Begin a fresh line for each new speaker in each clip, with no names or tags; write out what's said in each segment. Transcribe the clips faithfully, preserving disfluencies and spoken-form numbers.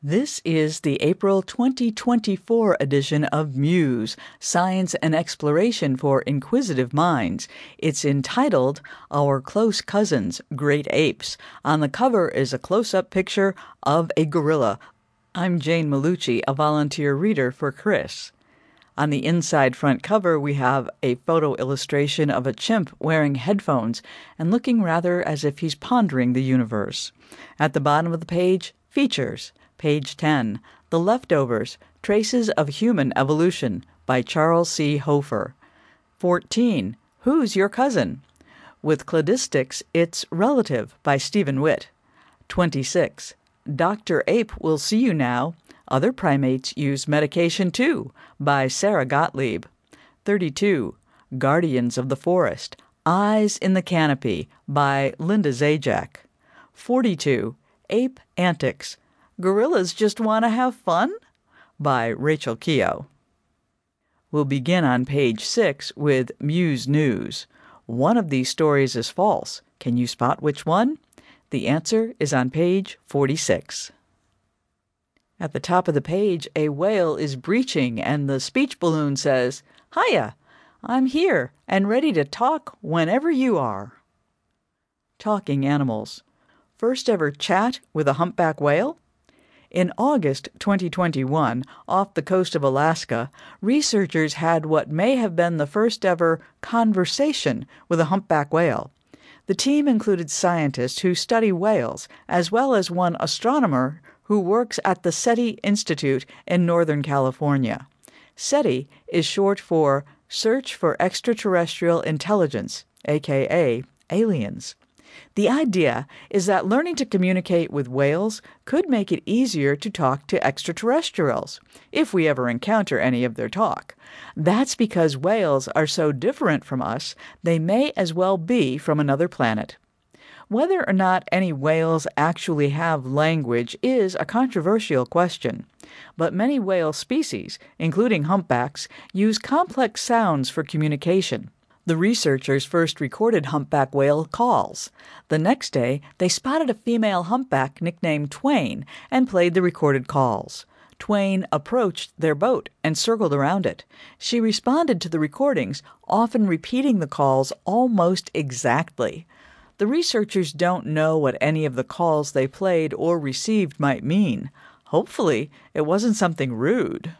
This is the April twenty twenty-four edition of Muse, Science and Exploration for Inquisitive Minds. It's entitled Our Close Cousins, Great Apes. On the cover is a close-up picture of a gorilla. I'm Jane Malucci, a volunteer reader for Chris. On the inside front cover, we have a photo illustration of a chimp wearing headphones and looking rather as if he's pondering the universe. At the bottom of the page, features. Page ten, The Leftovers, Traces of Human Evolution by Charles C. Hofer. fourteen, Who's Your Cousin? With Cladistics, It's Relative by Stephen Witt. twenty-six, Doctor Ape Will See You Now. Other Primates Use Medication Too by Sarah Gottlieb. thirty-two, Guardians of the Forest, Eyes in the Canopy by Linda Zajac. forty-two, Ape Antics, Gorillas Just Want to Have Fun? By Rachel Keogh. We'll begin on page six with Muse News. One of these stories is false. Can you spot which one? The answer is on page forty-six. At the top of the page, a whale is breaching, and the speech balloon says, "Hiya, I'm here and ready to talk whenever you are." Talking animals. First ever chat with a humpback whale? In August twenty twenty-one, off the coast of Alaska, researchers had what may have been the first ever conversation with a humpback whale. The team included scientists who study whales, as well as one astronomer who works at the SETI Institute in Northern California. SETI is short for Search for Extraterrestrial Intelligence, aka aliens. The idea is that learning to communicate with whales could make it easier to talk to extraterrestrials, if we ever encounter any of their talk. That's because whales are so different from us, they may as well be from another planet. Whether or not any whales actually have language is a controversial question, but many whale species, including humpbacks, use complex sounds for communication. The researchers first recorded humpback whale calls. The next day, they spotted a female humpback nicknamed Twain and played the recorded calls. Twain approached their boat and circled around it. She responded to the recordings, often repeating the calls almost exactly. The researchers don't know what any of the calls they played or received might mean. Hopefully, it wasn't something rude.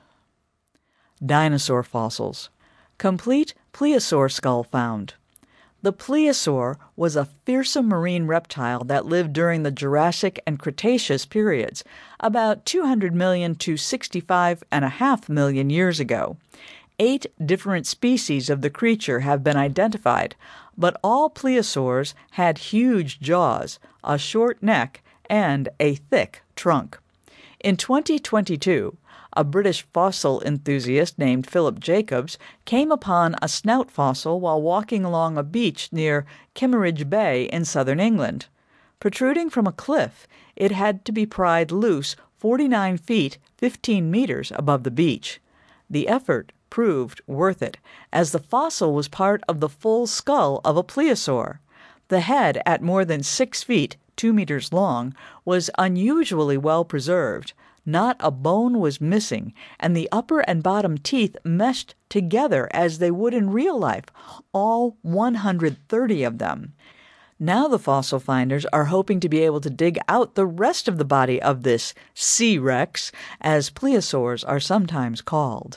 Dinosaur fossils. Complete plesiosaur skull found. The plesiosaur was a fearsome marine reptile that lived during the Jurassic and Cretaceous periods, about two hundred million to sixty-five and a half million years ago. Eight different species of the creature have been identified, but all plesiosaurs had huge jaws, a short neck, and a thick trunk. In twenty twenty-two, a British fossil enthusiast named Philip Jacobs came upon a snout fossil while walking along a beach near Kimmeridge Bay in southern England. Protruding from a cliff, it had to be pried loose forty-nine feet, fifteen meters above the beach. The effort proved worth it, as the fossil was part of the full skull of a plesiosaur. The head, at more than six feet, two meters long, was unusually well preserved. Not a bone was missing, and the upper and bottom teeth meshed together as they would in real life, all one hundred thirty of them. Now the fossil finders are hoping to be able to dig out the rest of the body of this sea rex, as plesiosaurs are sometimes called.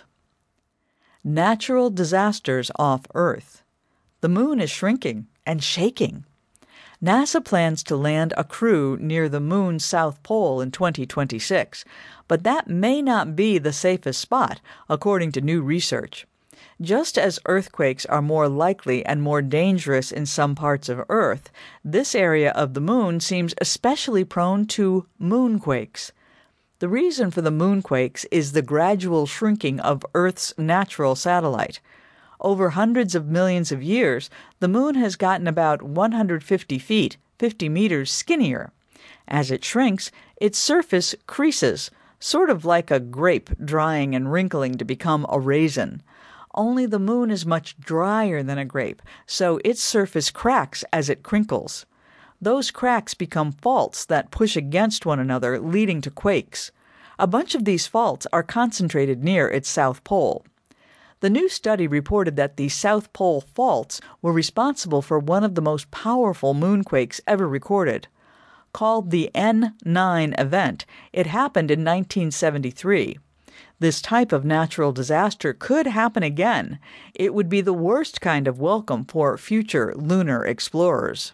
Natural disasters off Earth. The moon is shrinking and shaking. NASA plans to land a crew near the moon's south pole in twenty twenty-six, but that may not be the safest spot, according to new research. Just as earthquakes are more likely and more dangerous in some parts of Earth, this area of the moon seems especially prone to moonquakes. The reason for the moonquakes is the gradual shrinking of Earth's natural satellite. Over hundreds of millions of years, the moon has gotten about one hundred fifty feet, fifty meters skinnier. As it shrinks, its surface creases, sort of like a grape drying and wrinkling to become a raisin. Only the moon is much drier than a grape, so its surface cracks as it crinkles. Those cracks become faults that push against one another, leading to quakes. A bunch of these faults are concentrated near its south pole. The new study reported that the South Pole faults were responsible for one of the most powerful moonquakes ever recorded. Called the N nine event, it happened in nineteen seventy-three. This type of natural disaster could happen again. It would be the worst kind of welcome for future lunar explorers.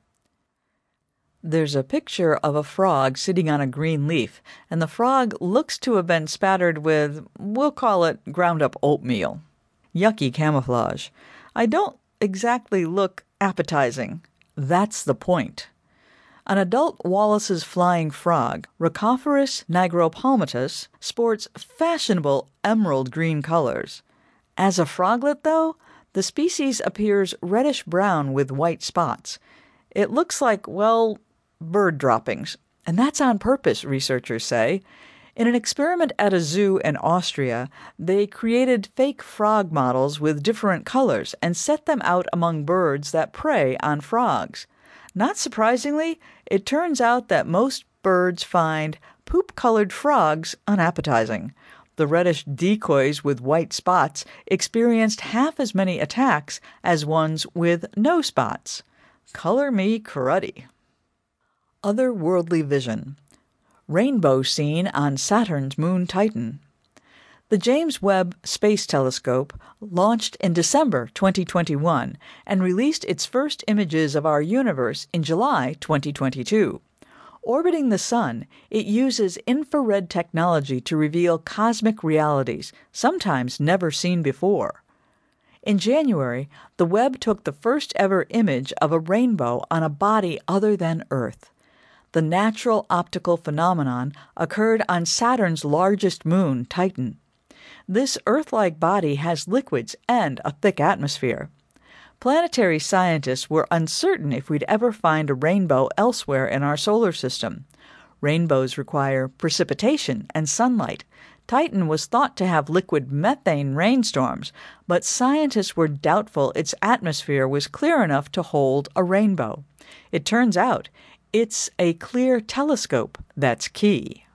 There's a picture of a frog sitting on a green leaf, and the frog looks to have been spattered with, we'll call it, ground-up oatmeal. Yucky camouflage. I don't exactly look appetizing. That's the point. An adult Wallace's flying frog, Rhacophorus nigropalmatus, sports fashionable emerald green colors. As a froglet, though, the species appears reddish-brown with white spots. It looks like, well, bird droppings. And that's on purpose, researchers say. In an experiment at a zoo in Austria, they created fake frog models with different colors and set them out among birds that prey on frogs. Not surprisingly, it turns out that most birds find poop-colored frogs unappetizing. The reddish decoys with white spots experienced half as many attacks as ones with no spots. Color me cruddy. Otherworldly vision. Rainbow seen on Saturn's moon Titan. The James Webb Space Telescope launched in December twenty twenty-one and released its first images of our universe in July twenty twenty-two. Orbiting the Sun, it uses infrared technology to reveal cosmic realities, sometimes never seen before. In January, the Webb took the first ever image of a rainbow on a body other than Earth. The natural optical phenomenon occurred on Saturn's largest moon, Titan. This Earth-like body has liquids and a thick atmosphere. Planetary scientists were uncertain if we'd ever find a rainbow elsewhere in our solar system. Rainbows require precipitation and sunlight. Titan was thought to have liquid methane rainstorms, but scientists were doubtful its atmosphere was clear enough to hold a rainbow. It turns out it's a clear telescope that's key.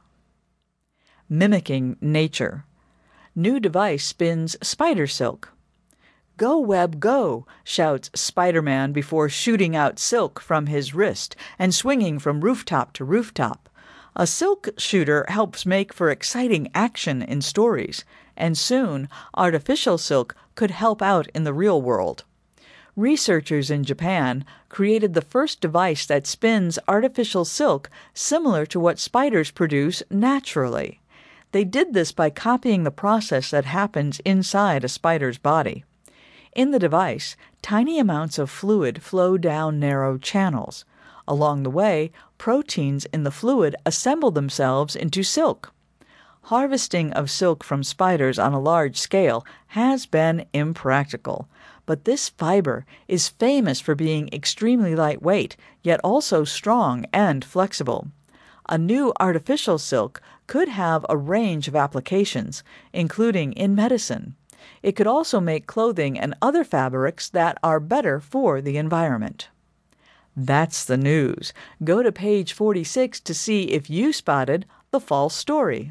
Mimicking nature. New device spins spider silk. "Go, Webb, go," shouts Spider-Man before shooting out silk from his wrist and swinging from rooftop to rooftop. A silk shooter helps make for exciting action in stories, and soon artificial silk could help out in the real world. Researchers in Japan created the first device that spins artificial silk similar to what spiders produce naturally. They did this by copying the process that happens inside a spider's body. In the device, tiny amounts of fluid flow down narrow channels. Along the way, proteins in the fluid assemble themselves into silk. Harvesting of silk from spiders on a large scale has been impractical, but this fiber is famous for being extremely lightweight, yet also strong and flexible. A new artificial silk could have a range of applications, including in medicine. It could also make clothing and other fabrics that are better for the environment. That's the news. Go to page forty-six to see if you spotted the false story.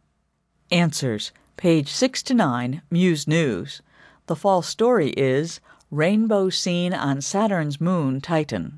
Answers, page six to nine, Muse News. The false story is Rainbow Seen on Saturn's Moon Titan.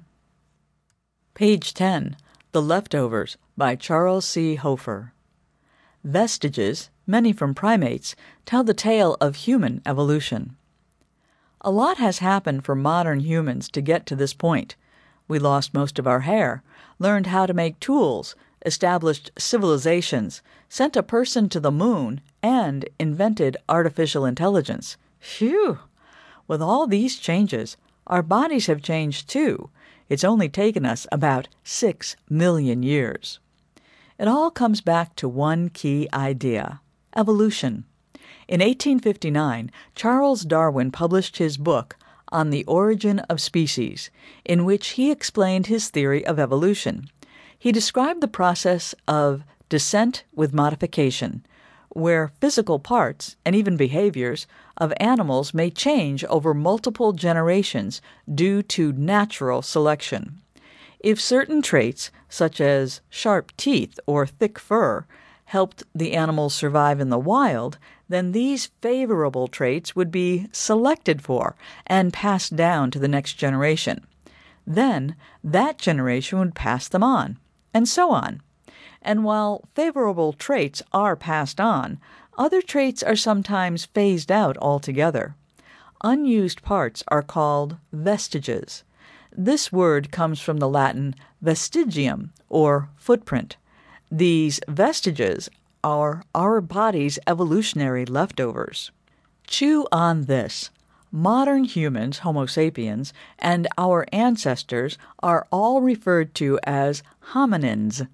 Page ten, The Leftovers, by Charles C. Hofer. Vestiges, many from primates, tell the tale of human evolution. A lot has happened for modern humans to get to this point. We lost most of our hair, learned how to make tools, established civilizations, sent a person to the moon, and invented artificial intelligence. Phew! With all these changes, our bodies have changed too. It's only taken us about six million years. It all comes back to one key idea: evolution. In eighteen fifty-nine, Charles Darwin published his book, On the Origin of Species, in which he explained his theory of evolution. He described the process of descent with modification, where physical parts, and even behaviors, of animals may change over multiple generations due to natural selection. If certain traits, such as sharp teeth or thick fur, helped the animals survive in the wild, then these favorable traits would be selected for and passed down to the next generation. Then that generation would pass them on, and so on. And while favorable traits are passed on, other traits are sometimes phased out altogether. Unused parts are called vestiges. This word comes from the Latin vestigium, or footprint. These vestiges are our body's evolutionary leftovers. Chew on this. Modern humans, Homo sapiens, and our ancestors are all referred to as hominins.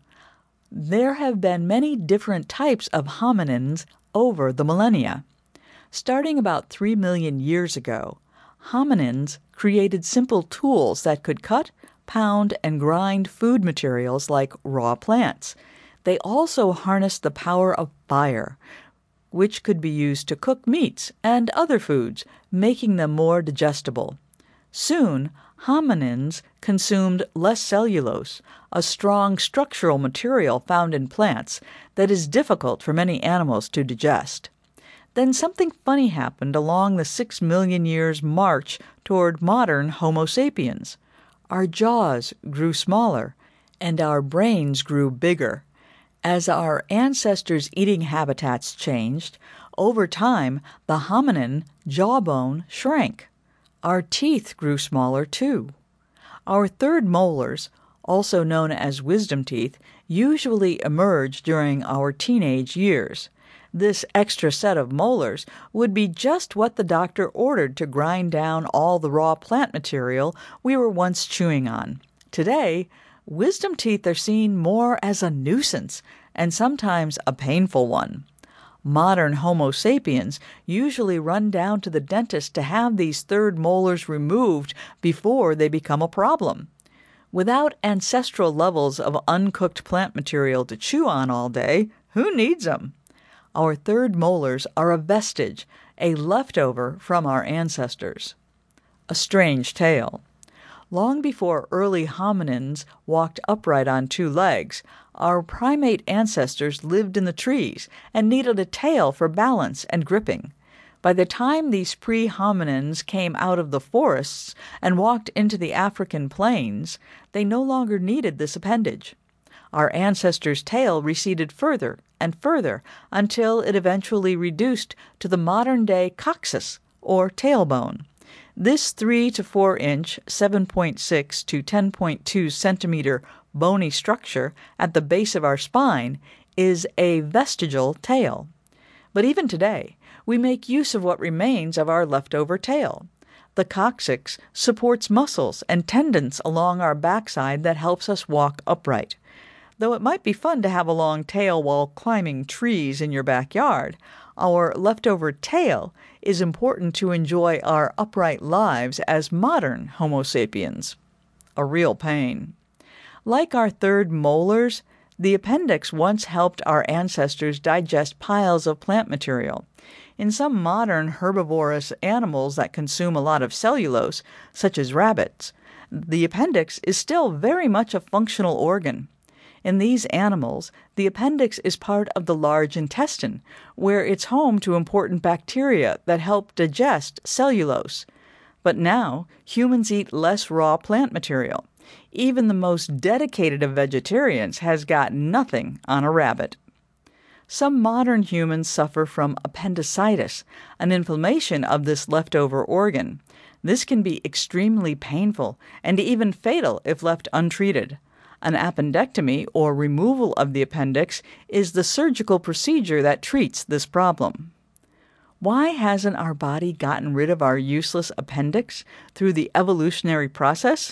There have been many different types of hominins over the millennia. Starting about three million years ago, hominins created simple tools that could cut, pound, and grind food materials like raw plants. They also harnessed the power of fire, which could be used to cook meats and other foods, making them more digestible. Soon, hominins consumed less cellulose, a strong structural material found in plants that is difficult for many animals to digest. Then something funny happened along the six million years march toward modern Homo sapiens. Our jaws grew smaller, and our brains grew bigger. As our ancestors' eating habitats changed, over time the hominin jawbone shrank. Our teeth grew smaller too. Our third molars, also known as wisdom teeth, usually emerge during our teenage years. This extra set of molars would be just what the doctor ordered to grind down all the raw plant material we were once chewing on. Today, wisdom teeth are seen more as a nuisance and sometimes a painful one. Modern Homo sapiens usually run down to the dentist to have these third molars removed before they become a problem. Without ancestral levels of uncooked plant material to chew on all day, who needs them? Our third molars are a vestige, a leftover from our ancestors. A strange tale. Long before early hominins walked upright on two legs, our primate ancestors lived in the trees and needed a tail for balance and gripping. By the time these pre-hominins came out of the forests and walked into the African plains, they no longer needed this appendage. Our ancestors' tail receded further and further until it eventually reduced to the modern-day coccyx, or tailbone. This three to four inch, seven point six to ten point two centimeter bony structure at the base of our spine is a vestigial tail. But even today, we make use of what remains of our leftover tail. The coccyx supports muscles and tendons along our backside that helps us walk upright. Though it might be fun to have a long tail while climbing trees in your backyard, our leftover tail is important to enjoy our upright lives as modern Homo sapiens. A real pain. Like our third molars, the appendix once helped our ancestors digest piles of plant material. In some modern herbivorous animals that consume a lot of cellulose, such as rabbits, the appendix is still very much a functional organ. In these animals, the appendix is part of the large intestine, where it's home to important bacteria that help digest cellulose. But now, humans eat less raw plant material. Even the most dedicated of vegetarians has got nothing on a rabbit. Some modern humans suffer from appendicitis, an inflammation of this leftover organ. This can be extremely painful and even fatal if left untreated. An appendectomy, or removal of the appendix, is the surgical procedure that treats this problem. Why hasn't our body gotten rid of our useless appendix through the evolutionary process?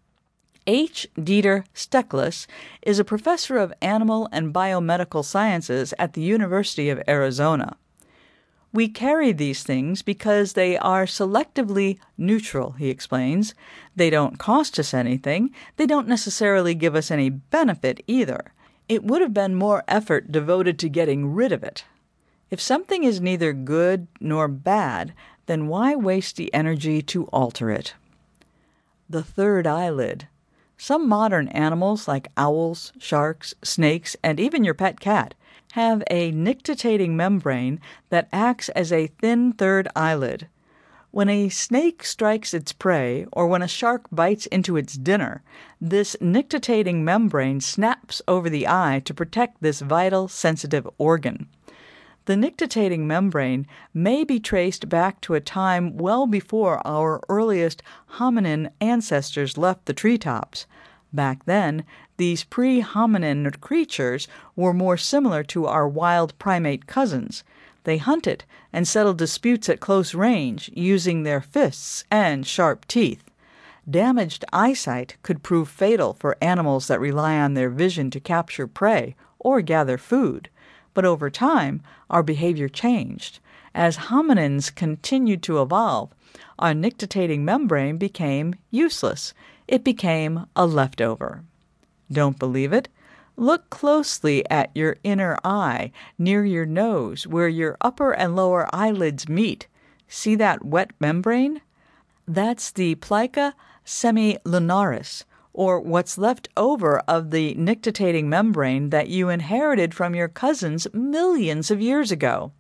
H. Dieter Steckless is a professor of animal and biomedical sciences at the University of Arizona. We carry these things because they are selectively neutral, he explains. They don't cost us anything. They don't necessarily give us any benefit either. It would have been more effort devoted to getting rid of it. If something is neither good nor bad, then why waste the energy to alter it? The third eyelid. Some modern animals, like owls, sharks, snakes, and even your pet cat, have a nictitating membrane that acts as a thin third eyelid. When a snake strikes its prey, or when a shark bites into its dinner, this nictitating membrane snaps over the eye to protect this vital, sensitive organ. The nictitating membrane may be traced back to a time well before our earliest hominin ancestors left the treetops. Back then, these pre-hominin creatures were more similar to our wild primate cousins. They hunted and settled disputes at close range using their fists and sharp teeth. Damaged eyesight could prove fatal for animals that rely on their vision to capture prey or gather food. But over time, our behavior changed. As hominins continued to evolve, our nictitating membrane became useless. It became a leftover. Don't believe it? Look closely at your inner eye, near your nose, where your upper and lower eyelids meet. See that wet membrane? That's the plica semilunaris, or what's left over of the nictitating membrane that you inherited from your cousins millions of years ago.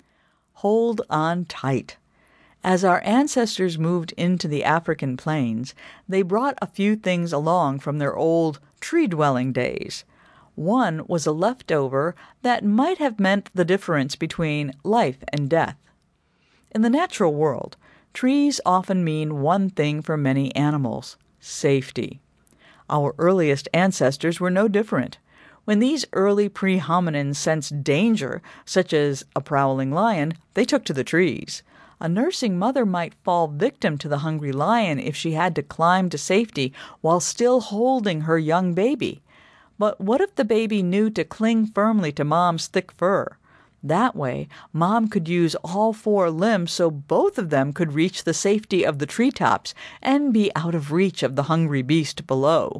Hold on tight. As our ancestors moved into the African plains, they brought a few things along from their old tree-dwelling days. One was a leftover that might have meant the difference between life and death. In the natural world, trees often mean one thing for many animals: safety. Our earliest ancestors were no different. When these early pre-hominins sensed danger, such as a prowling lion, they took to the trees. A nursing mother might fall victim to the hungry lion if she had to climb to safety while still holding her young baby. But what if the baby knew to cling firmly to mom's thick fur? That way, mom could use all four limbs so both of them could reach the safety of the treetops and be out of reach of the hungry beast below.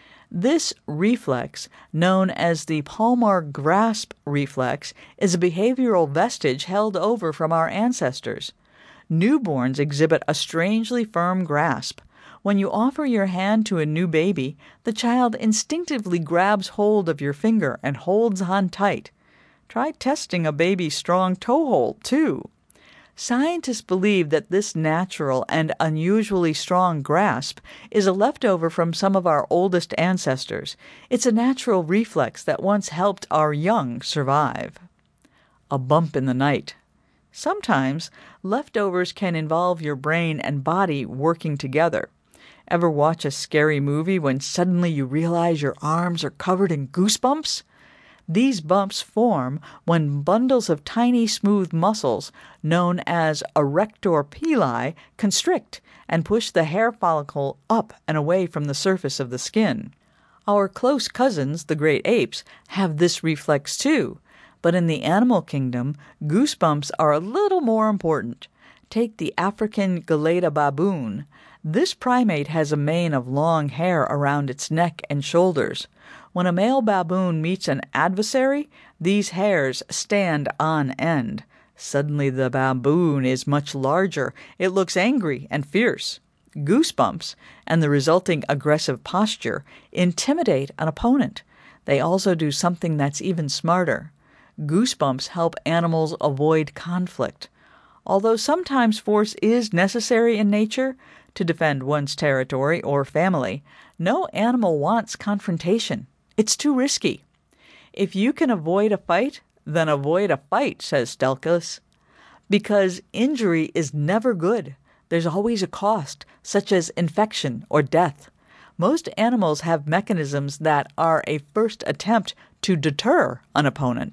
This reflex, known as the palmar grasp reflex, is a behavioral vestige held over from our ancestors. Newborns exhibit a strangely firm grasp. When you offer your hand to a new baby, the child instinctively grabs hold of your finger and holds on tight. Try testing a baby's strong toehold, too. Scientists believe that this natural and unusually strong grasp is a leftover from some of our oldest ancestors. It's a natural reflex that once helped our young survive. A bump in the night. Sometimes, leftovers can involve your brain and body working together. Ever watch a scary movie when suddenly you realize your arms are covered in goosebumps? These bumps form when bundles of tiny smooth muscles, known as arrector pili, constrict and push the hair follicle up and away from the surface of the skin. Our close cousins, the great apes, have this reflex too, but in the animal kingdom, goosebumps are a little more important. Take the African Gelada baboon. This primate has a mane of long hair around its neck and shoulders. When a male baboon meets an adversary, these hairs stand on end. Suddenly the baboon is much larger. It looks angry and fierce. Goosebumps and the resulting aggressive posture intimidate an opponent. They also do something that's even smarter. Goosebumps help animals avoid conflict. Although sometimes force is necessary in nature to defend one's territory or family, no animal wants confrontation. It's too risky. If you can avoid a fight, then avoid a fight, says Stelkis. Because injury is never good. There's always a cost, such as infection or death. Most animals have mechanisms that are a first attempt to deter an opponent.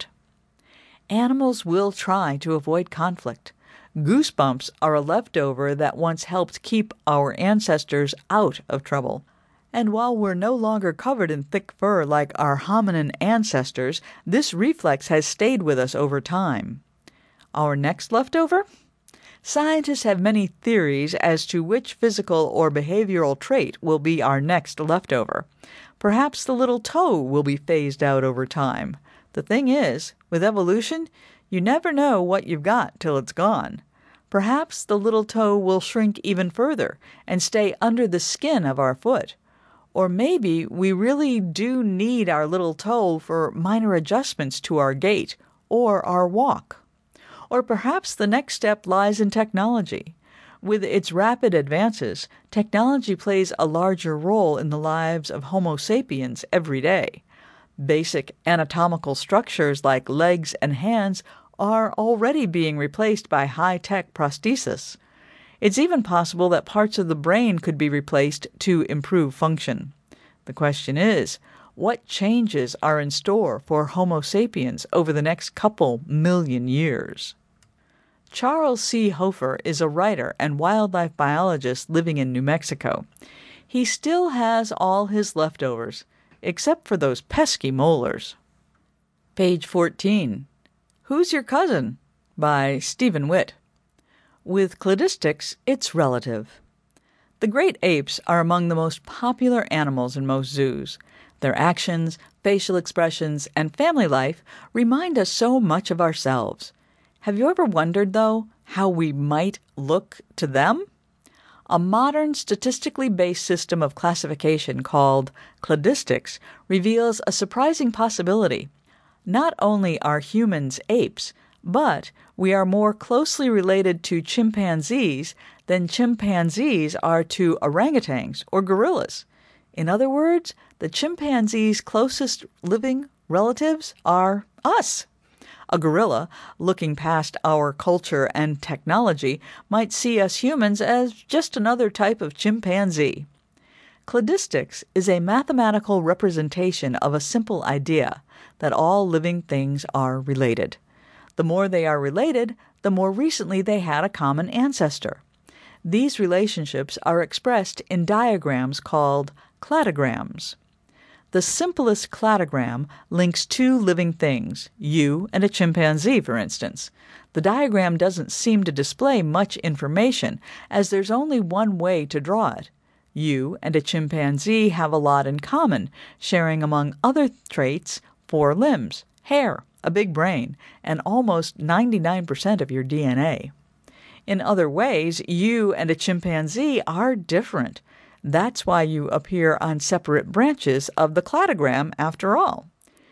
Animals will try to avoid conflict. Goosebumps are a leftover that once helped keep our ancestors out of trouble. And while we're no longer covered in thick fur like our hominin ancestors, this reflex has stayed with us over time. Our next leftover? Scientists have many theories as to which physical or behavioral trait will be our next leftover. Perhaps the little toe will be phased out over time. The thing is, with evolution, you never know what you've got till it's gone. Perhaps the little toe will shrink even further and stay under the skin of our foot. Or maybe we really do need our little toe for minor adjustments to our gait or our walk. Or perhaps the next step lies in technology. With its rapid advances, technology plays a larger role in the lives of Homo sapiens every day. Basic anatomical structures like legs and hands are already being replaced by high-tech prosthesis. It's even possible that parts of the brain could be replaced to improve function. The question is, what changes are in store for Homo sapiens over the next couple million years? Charles C. Hofer is a writer and wildlife biologist living in New Mexico. He still has all his leftovers, except for those pesky molars. Page fourteen. Who's Your Cousin? By Stephen Witt. With cladistics, it's relative. The great apes are among the most popular animals in most zoos. Their actions, facial expressions, and family life remind us so much of ourselves. Have you ever wondered, though, how we might look to them? A modern statistically based system of classification called cladistics reveals a surprising possibility. Not only are humans apes, but we are more closely related to chimpanzees than chimpanzees are to orangutans or gorillas. In other words, the chimpanzee's closest living relatives are us. A gorilla, looking past our culture and technology, might see us humans as just another type of chimpanzee. Cladistics is a mathematical representation of a simple idea that all living things are related. The more they are related, the more recently they had a common ancestor. These relationships are expressed in diagrams called cladograms. The simplest cladogram links two living things, you and a chimpanzee, for instance. The diagram doesn't seem to display much information, as there's only one way to draw it. You and a chimpanzee have a lot in common, sharing among other traits four limbs, hair, a big brain, and almost ninety-nine percent of your D N A. In other ways, you and a chimpanzee are different. That's why you appear on separate branches of the cladogram, after all.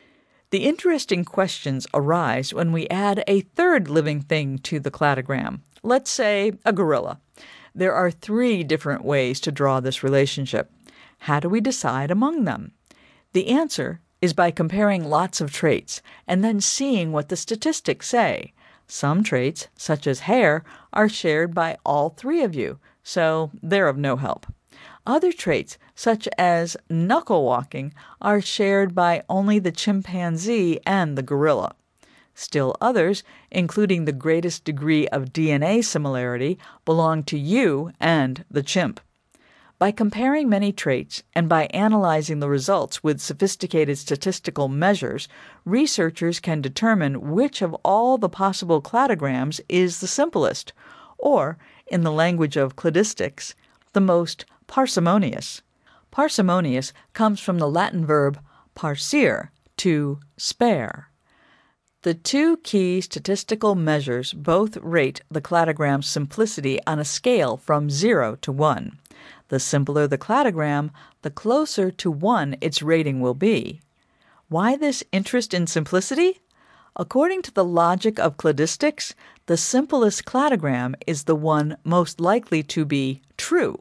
The interesting questions arise when we add a third living thing to the cladogram. Let's say a gorilla. There are three different ways to draw this relationship. How do we decide among them? The answer is by comparing lots of traits and then seeing what the statistics say. Some traits, such as hair, are shared by all three of you, so they're of no help. Other traits, such as knuckle walking, are shared by only the chimpanzee and the gorilla. Still others, including the greatest degree of D N A similarity, belong to you and the chimp. By comparing many traits and by analyzing the results with sophisticated statistical measures, researchers can determine which of all the possible cladograms is the simplest, or, in the language of cladistics, the most parsimonious. Parsimonious comes from the Latin verb parcere, to spare. The two key statistical measures both rate the cladogram's simplicity on a scale from zero to one. The simpler the cladogram, the closer to one its rating will be. Why this interest in simplicity? According to the logic of cladistics, the simplest cladogram is the one most likely to be true.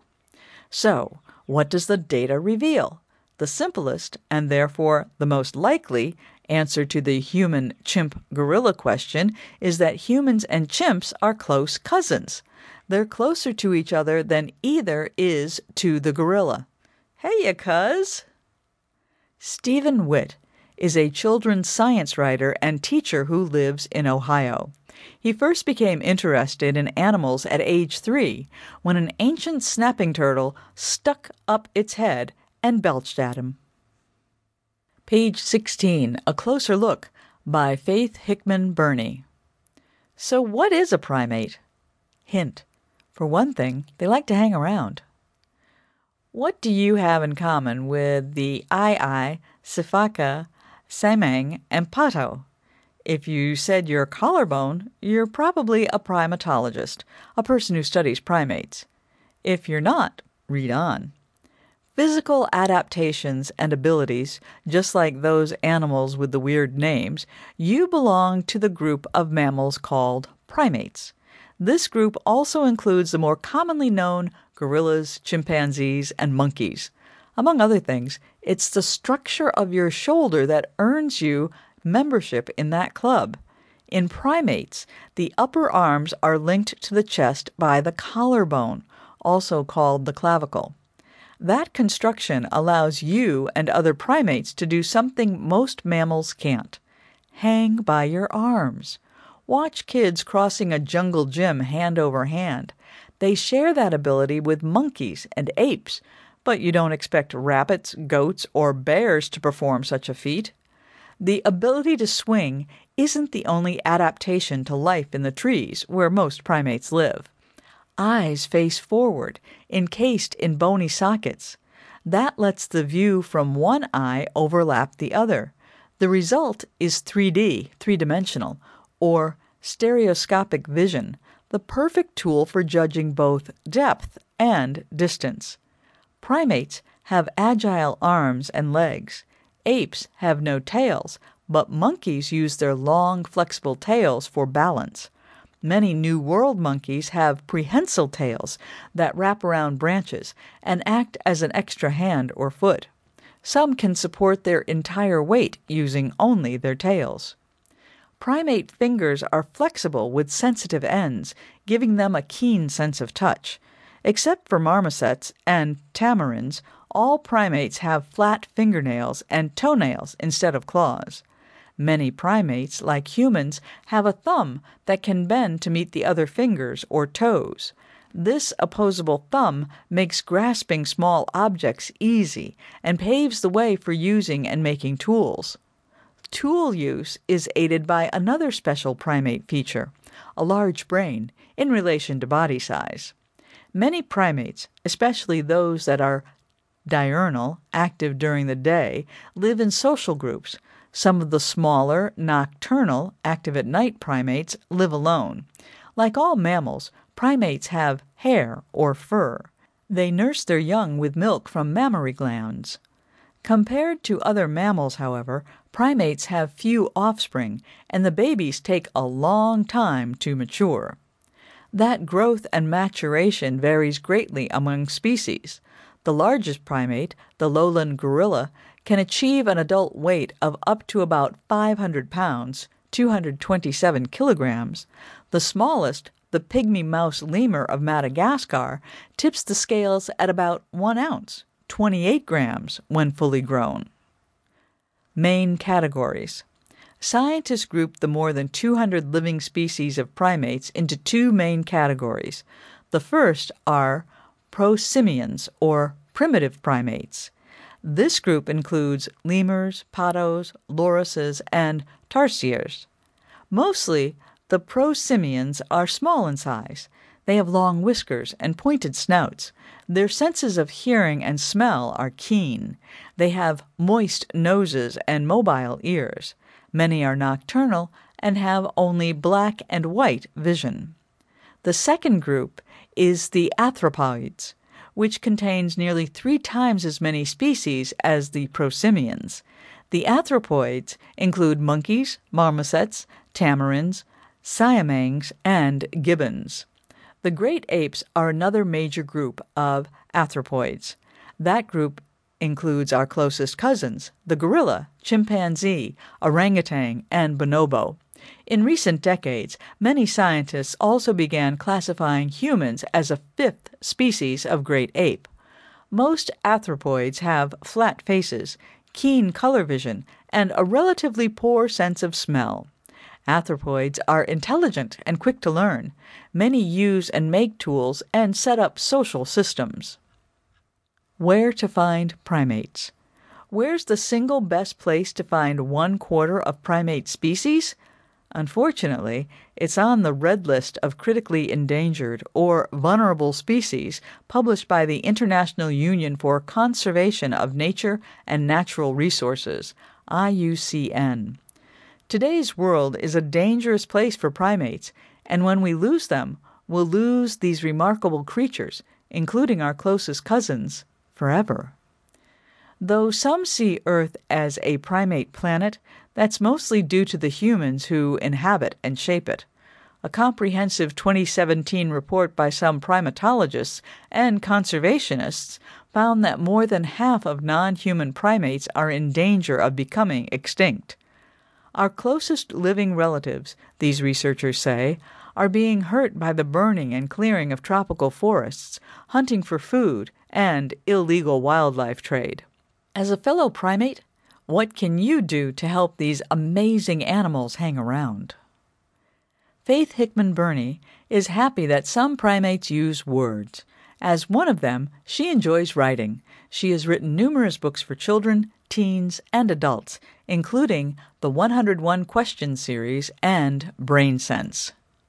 So, what does the data reveal? The simplest, and therefore the most likely, answer to the human-chimp-gorilla question is that humans and chimps are close cousins. They're closer to each other than either is to the gorilla. Hey, cuz! Stephen Witt is a children's science writer and teacher who lives in Ohio. He first became interested in animals at age three when an ancient snapping turtle stuck up its head and belched at him. Page sixteen, A Closer Look, by Faith Hickman Burney. So what is a primate? Hint. For one thing, they like to hang around. What do you have in common with the Ai, Sifaka, Samang, and Pato? If you said you're collarbone, you're probably a primatologist, a person who studies primates. If you're not, read on. Physical adaptations and abilities, just like those animals with the weird names, you belong to the group of mammals called primates. This group also includes the more commonly known gorillas, chimpanzees, and monkeys. Among other things, it's the structure of your shoulder that earns you membership in that club. In primates, the upper arms are linked to the chest by the collarbone, also called the clavicle. That construction allows you and other primates to do something most mammals can't: hang by your arms. Watch kids crossing a jungle gym hand over hand. They share that ability with monkeys and apes, but you don't expect rabbits, goats, or bears to perform such a feat. The ability to swing isn't the only adaptation to life in the trees where most primates live. Eyes face forward, encased in bony sockets. That lets the view from one eye overlap the other. The result is three D, three-dimensional, or stereoscopic vision, the perfect tool for judging both depth and distance. Primates have agile arms and legs. Apes have no tails, but monkeys use their long, flexible tails for balance. Many New World monkeys have prehensile tails that wrap around branches and act as an extra hand or foot. Some can support their entire weight using only their tails. Primate fingers are flexible with sensitive ends, giving them a keen sense of touch. Except for marmosets and tamarins, all primates have flat fingernails and toenails instead of claws. Many primates, like humans, have a thumb that can bend to meet the other fingers or toes. This opposable thumb makes grasping small objects easy and paves the way for using and making tools. Tool use is aided by another special primate feature, a large brain, in relation to body size. Many primates, especially those that are diurnal, active during the day, live in social groups. Some of the smaller, nocturnal, active at night primates live alone. Like all mammals, primates have hair or fur. They nurse their young with milk from mammary glands. Compared to other mammals, however, primates have few offspring, and the babies take a long time to mature. That growth and maturation varies greatly among species. The largest primate, the lowland gorilla, can achieve an adult weight of up to about five hundred pounds, two hundred twenty-seven kilograms. The smallest, the pygmy mouse lemur of Madagascar, tips the scales at about one ounce, twenty-eight grams, when fully grown. Main categories. Scientists group the more than two hundred living species of primates into two main categories. The first are prosimians, or primitive primates. This group includes lemurs, patos, lorises, and tarsiers. Mostly, the prosimians are small in size. They have long whiskers and pointed snouts. Their senses of hearing and smell are keen. They have moist noses and mobile ears. Many are nocturnal and have only black and white vision. The second group is the arthropods, which contains nearly three times as many species as the prosimians. The arthropods include monkeys, marmosets, tamarins, siamangs, and gibbons. The great apes are another major group of arthropods. That group includes our closest cousins, the gorilla, chimpanzee, orangutan, and bonobo. In recent decades, many scientists also began classifying humans as a fifth species of great ape. Most arthropods have flat faces, keen color vision, and a relatively poor sense of smell. Arthropods are intelligent and quick to learn. Many use and make tools and set up social systems. Where to find primates? Where's the single best place to find one quarter of primate species? Unfortunately, it's on the Red List of Critically Endangered or Vulnerable Species published by the International Union for Conservation of Nature and Natural Resources, I U C N. Today's world is a dangerous place for primates, and when we lose them, we'll lose these remarkable creatures, including our closest cousins, forever. Though some see Earth as a primate planet, that's mostly due to the humans who inhabit and shape it. A comprehensive twenty seventeen report by some primatologists and conservationists found that more than half of non-human primates are in danger of becoming extinct. Our closest living relatives, these researchers say, are being hurt by the burning and clearing of tropical forests, hunting for food, and illegal wildlife trade. As a fellow primate, what can you do to help these amazing animals hang around? Faith Hickman Burney is happy that some primates use words. As one of them, she enjoys writing. She has written numerous books for children, teens, and adults, including the one hundred one Questions series and Brain Sense.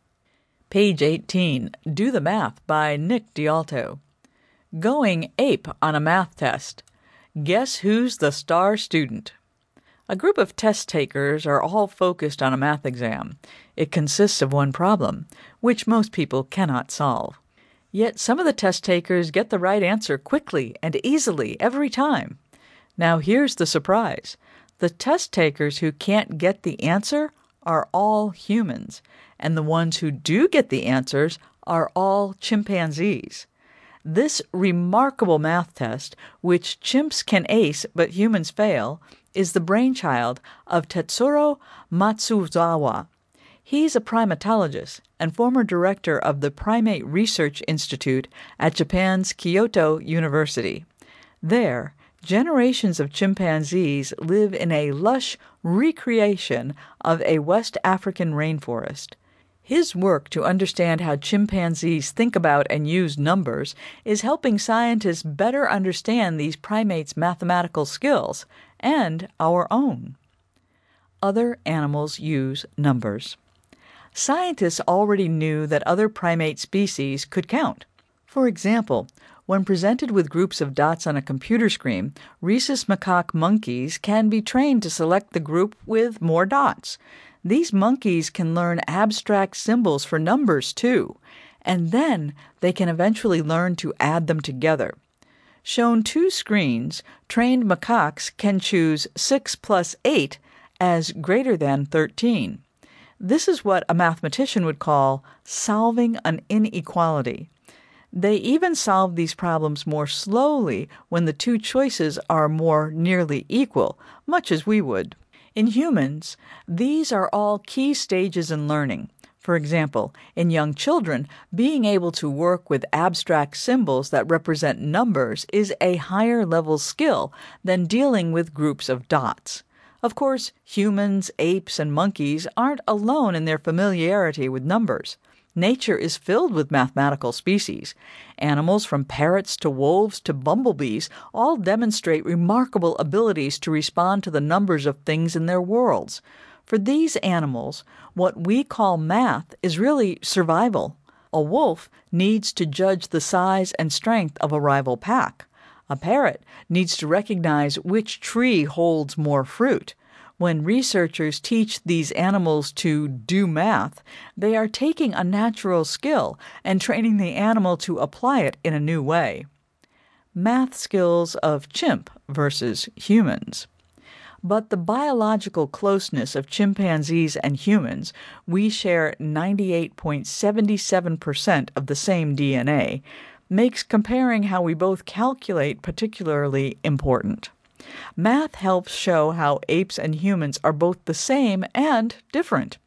Page eighteen, Do the Math by Nick D'Alto. Going ape on a math test. Guess who's the star student? A group of test takers are all focused on a math exam. It consists of one problem, which most people cannot solve. Yet some of the test takers get the right answer quickly and easily every time. Now here's the surprise. The test takers who can't get the answer are all humans, and the ones who do get the answers are all chimpanzees. This remarkable math test, which chimps can ace but humans fail, is the brainchild of Tetsuro Matsuzawa. He's a primatologist and former director of the Primate Research Institute at Japan's Kyoto University. There, generations of chimpanzees live in a lush recreation of a West African rainforest. His work to understand how chimpanzees think about and use numbers is helping scientists better understand these primates' mathematical skills and our own. Other animals use numbers. Scientists already knew that other primate species could count. For example, when presented with groups of dots on a computer screen, rhesus macaque monkeys can be trained to select the group with more dots. These monkeys can learn abstract symbols for numbers, too, and then they can eventually learn to add them together. Shown two screens, trained macaques can choose six plus eight as greater than thirteen. This is what a mathematician would call solving an inequality. They even solve these problems more slowly when the two choices are more nearly equal, much as we would. In humans, these are all key stages in learning. For example, in young children, being able to work with abstract symbols that represent numbers is a higher level skill than dealing with groups of dots. Of course, humans, apes, and monkeys aren't alone in their familiarity with numbers. Nature is filled with mathematical species. Animals from parrots to wolves to bumblebees all demonstrate remarkable abilities to respond to the numbers of things in their worlds. For these animals, what we call math is really survival. A wolf needs to judge the size and strength of a rival pack. A parrot needs to recognize which tree holds more fruit. When researchers teach these animals to do math, they are taking a natural skill and training the animal to apply it in a new way. Math skills of chimp versus humans. But the biological closeness of chimpanzees and humans, we share ninety-eight point seven seven percent of the same D N A, makes comparing how we both calculate particularly important. Math helps show how apes and humans are both the same and different.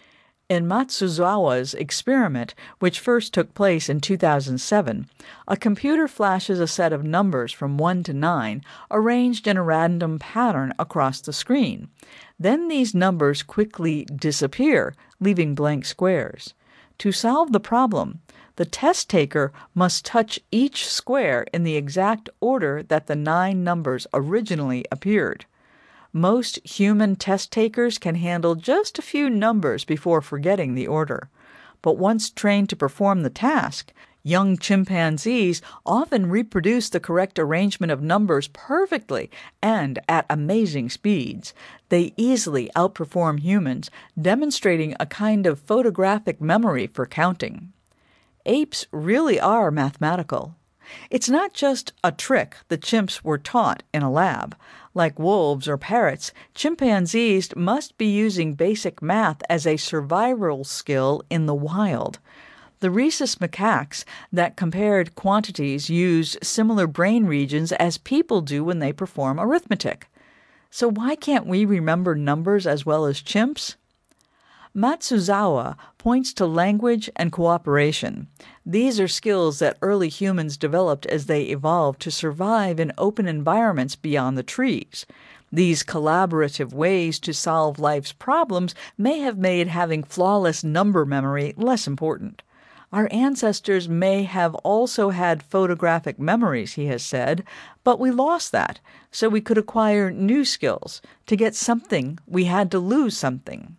In Matsuzawa's experiment, which first took place in two thousand seven, a computer flashes a set of numbers from one to nine arranged in a random pattern across the screen. Then these numbers quickly disappear, leaving blank squares. To solve the problem, the test taker must touch each square in the exact order that the nine numbers originally appeared. Most human test takers can handle just a few numbers before forgetting the order. But once trained to perform the task, young chimpanzees often reproduce the correct arrangement of numbers perfectly and at amazing speeds. They easily outperform humans, demonstrating a kind of photographic memory for counting. Apes really are mathematical. It's not just a trick the chimps were taught in a lab. Like wolves or parrots, chimpanzees must be using basic math as a survival skill in the wild. The rhesus macaques that compared quantities used similar brain regions as people do when they perform arithmetic. So why can't we remember numbers as well as chimps? Matsuzawa points to language and cooperation. These are skills that early humans developed as they evolved to survive in open environments beyond the trees. These collaborative ways to solve life's problems may have made having flawless number memory less important. Our ancestors may have also had photographic memories, he has said, but we lost that, so we could acquire new skills. To get something, we had to lose something.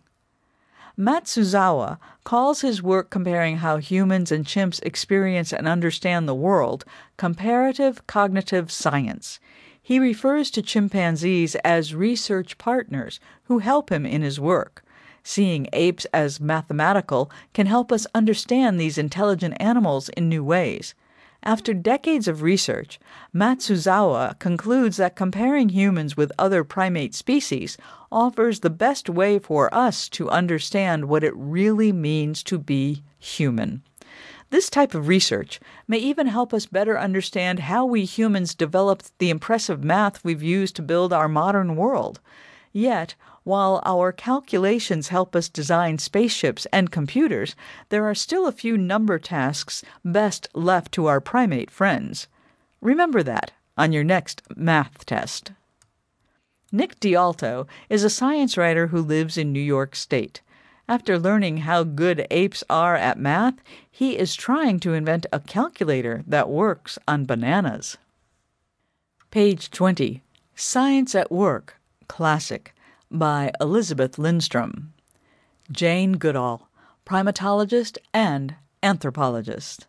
Matsuzawa calls his work comparing how humans and chimps experience and understand the world comparative cognitive science. He refers to chimpanzees as research partners who help him in his work. Seeing apes as mathematical can help us understand these intelligent animals in new ways. After decades of research, Matsuzawa concludes that comparing humans with other primate species offers the best way for us to understand what it really means to be human. This type of research may even help us better understand how we humans developed the impressive math we've used to build our modern world. Yet, while our calculations help us design spaceships and computers, there are still a few number tasks best left to our primate friends. Remember that on your next math test. Nick D'Alto is a science writer who lives in New York State. After learning how good apes are at math, he is trying to invent a calculator that works on bananas. Page twenty. Science at Work, Classic, by Elizabeth Lindstrom. Jane Goodall, primatologist and anthropologist.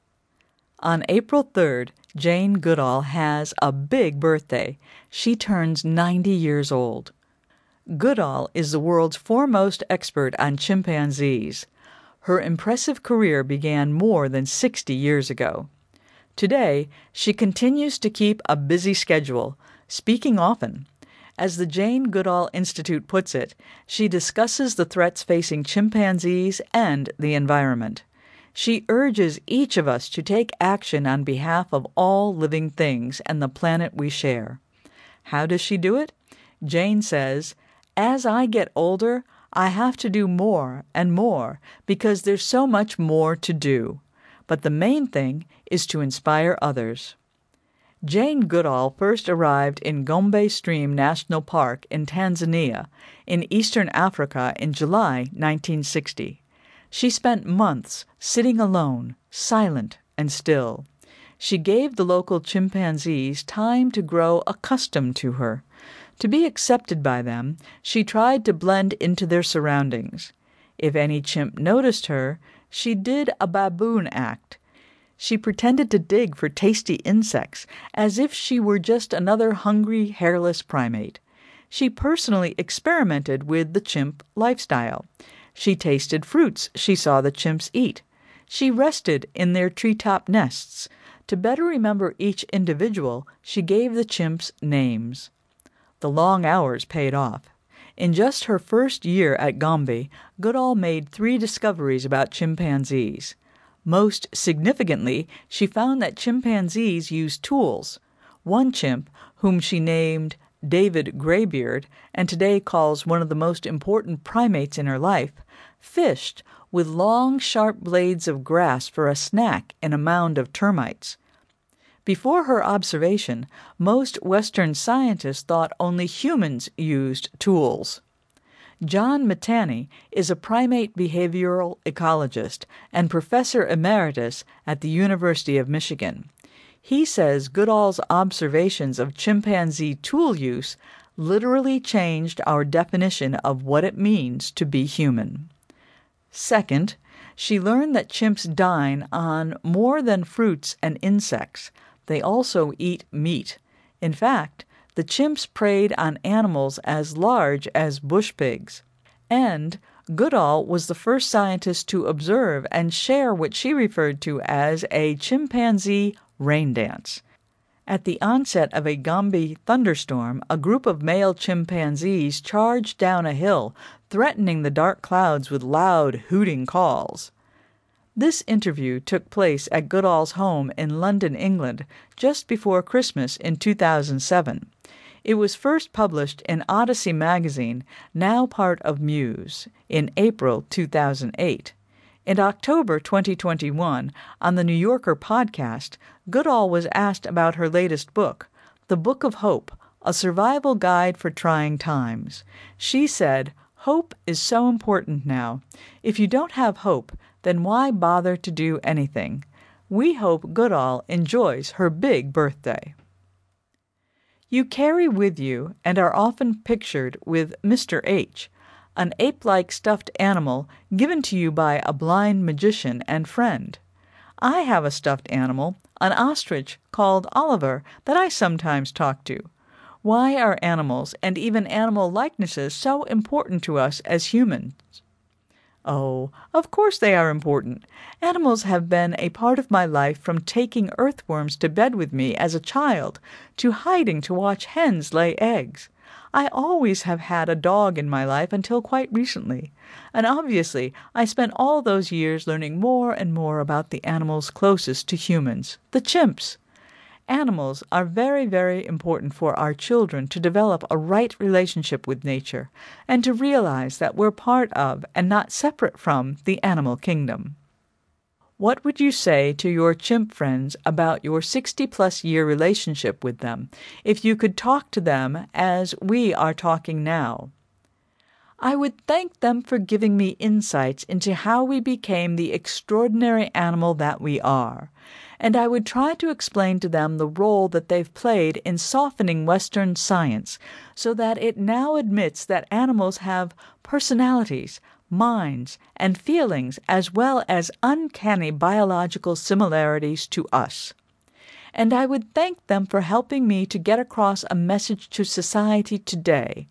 On April third, Jane Goodall has a big birthday. She turns ninety years old. Goodall is the world's foremost expert on chimpanzees. Her impressive career began more than sixty years ago. Today, she continues to keep a busy schedule, speaking often. As the Jane Goodall Institute puts it, she discusses the threats facing chimpanzees and the environment. She urges each of us to take action on behalf of all living things and the planet we share. How does she do it? Jane says, "As I get older, I have to do more and more because there's so much more to do. But the main thing is to inspire others." Jane Goodall first arrived in Gombe Stream National Park in Tanzania, in eastern Africa in July nineteen sixty. She spent months sitting alone, silent and still. She gave the local chimpanzees time to grow accustomed to her. To be accepted by them, she tried to blend into their surroundings. If any chimp noticed her, she did a baboon act. She pretended to dig for tasty insects, as if she were just another hungry, hairless primate. She personally experimented with the chimp lifestyle. She tasted fruits she saw the chimps eat. She rested in their treetop nests. To better remember each individual, she gave the chimps names. The long hours paid off. In just her first year at Gombe, Goodall made three discoveries about chimpanzees. Most significantly, she found that chimpanzees use tools. One chimp, whom she named David Greybeard, and today calls one of the most important primates in her life, fished with long, sharp blades of grass for a snack in a mound of termites. Before her observation, most Western scientists thought only humans used tools. John Mittani is a primate behavioral ecologist and professor emeritus at the University of Michigan. He says Goodall's observations of chimpanzee tool use literally changed our definition of what it means to be human. Second, she learned that chimps dine on more than fruits and insects. They also eat meat. In fact, the chimps preyed on animals as large as bush pigs. And Goodall was the first scientist to observe and share what she referred to as a chimpanzee Rain Dance. At the onset of a Gombe thunderstorm, a group of male chimpanzees charged down a hill, threatening the dark clouds with loud, hooting calls. This interview took place at Goodall's home in London, England, just before Christmas in two thousand seven. It was first published in Odyssey magazine, now part of Muse, in April two thousand eight. In October twenty twenty-one, on the New Yorker podcast, Goodall was asked about her latest book, The Book of Hope, A Survival Guide for Trying Times. She said, "Hope is so important now. If you don't have hope, then why bother to do anything?" We hope Goodall enjoys her big birthday. You carry with you and are often pictured with Mister H, an ape-like stuffed animal given to you by a blind magician and friend. I have a stuffed animal, an ostrich called Oliver, that I sometimes talk to. Why are animals and even animal likenesses so important to us as humans? Oh, of course they are important. Animals have been a part of my life from taking earthworms to bed with me as a child to hiding to watch hens lay eggs. I always have had a dog in my life until quite recently, and obviously I spent all those years learning more and more about the animals closest to humans, the chimps. Animals are very, very important for our children to develop a right relationship with nature and to realize that we're part of and not separate from the animal kingdom. What would you say to your chimp friends about your sixty-plus year relationship with them if you could talk to them as we are talking now? I would thank them for giving me insights into how we became the extraordinary animal that we are, and I would try to explain to them the role that they've played in softening Western science so that it now admits that animals have personalities, minds, and feelings as well as uncanny biological similarities to us. And I would thank them for helping me to get across a message to society today.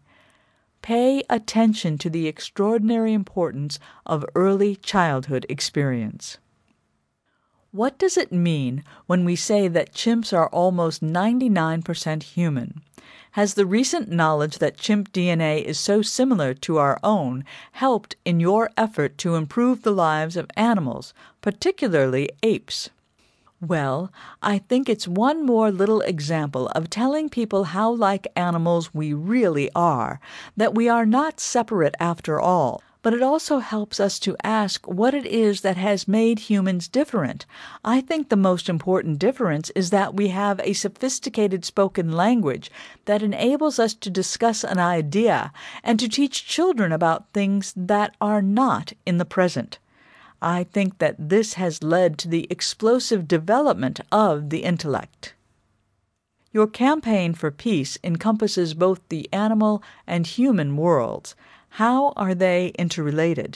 Pay attention to the extraordinary importance of early childhood experience. What does it mean when we say that chimps are almost ninety-nine percent human? Has the recent knowledge that chimp D N A is so similar to our own helped in your effort to improve the lives of animals, particularly apes? Well, I think it's one more little example of telling people how like animals we really are, that we are not separate after all. But it also helps us to ask what it is that has made humans different. I think the most important difference is that we have a sophisticated spoken language that enables us to discuss an idea and to teach children about things that are not in the present. I think that this has led to the explosive development of the intellect. Your campaign for peace encompasses both the animal and human worlds. How are they interrelated?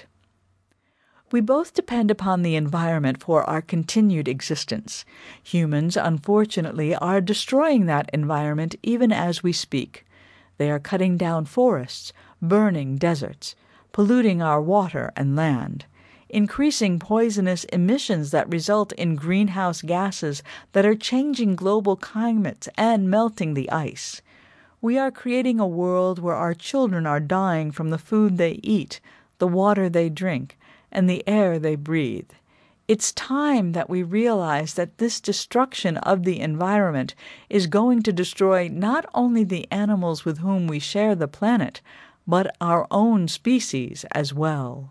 We both depend upon the environment for our continued existence. Humans, unfortunately, are destroying that environment even as we speak. They are cutting down forests, burning deserts, polluting our water and land, increasing poisonous emissions that result in greenhouse gases that are changing global climates and melting the ice. We are creating a world where our children are dying from the food they eat, the water they drink, and the air they breathe. It's time that we realize that this destruction of the environment is going to destroy not only the animals with whom we share the planet, but our own species as well.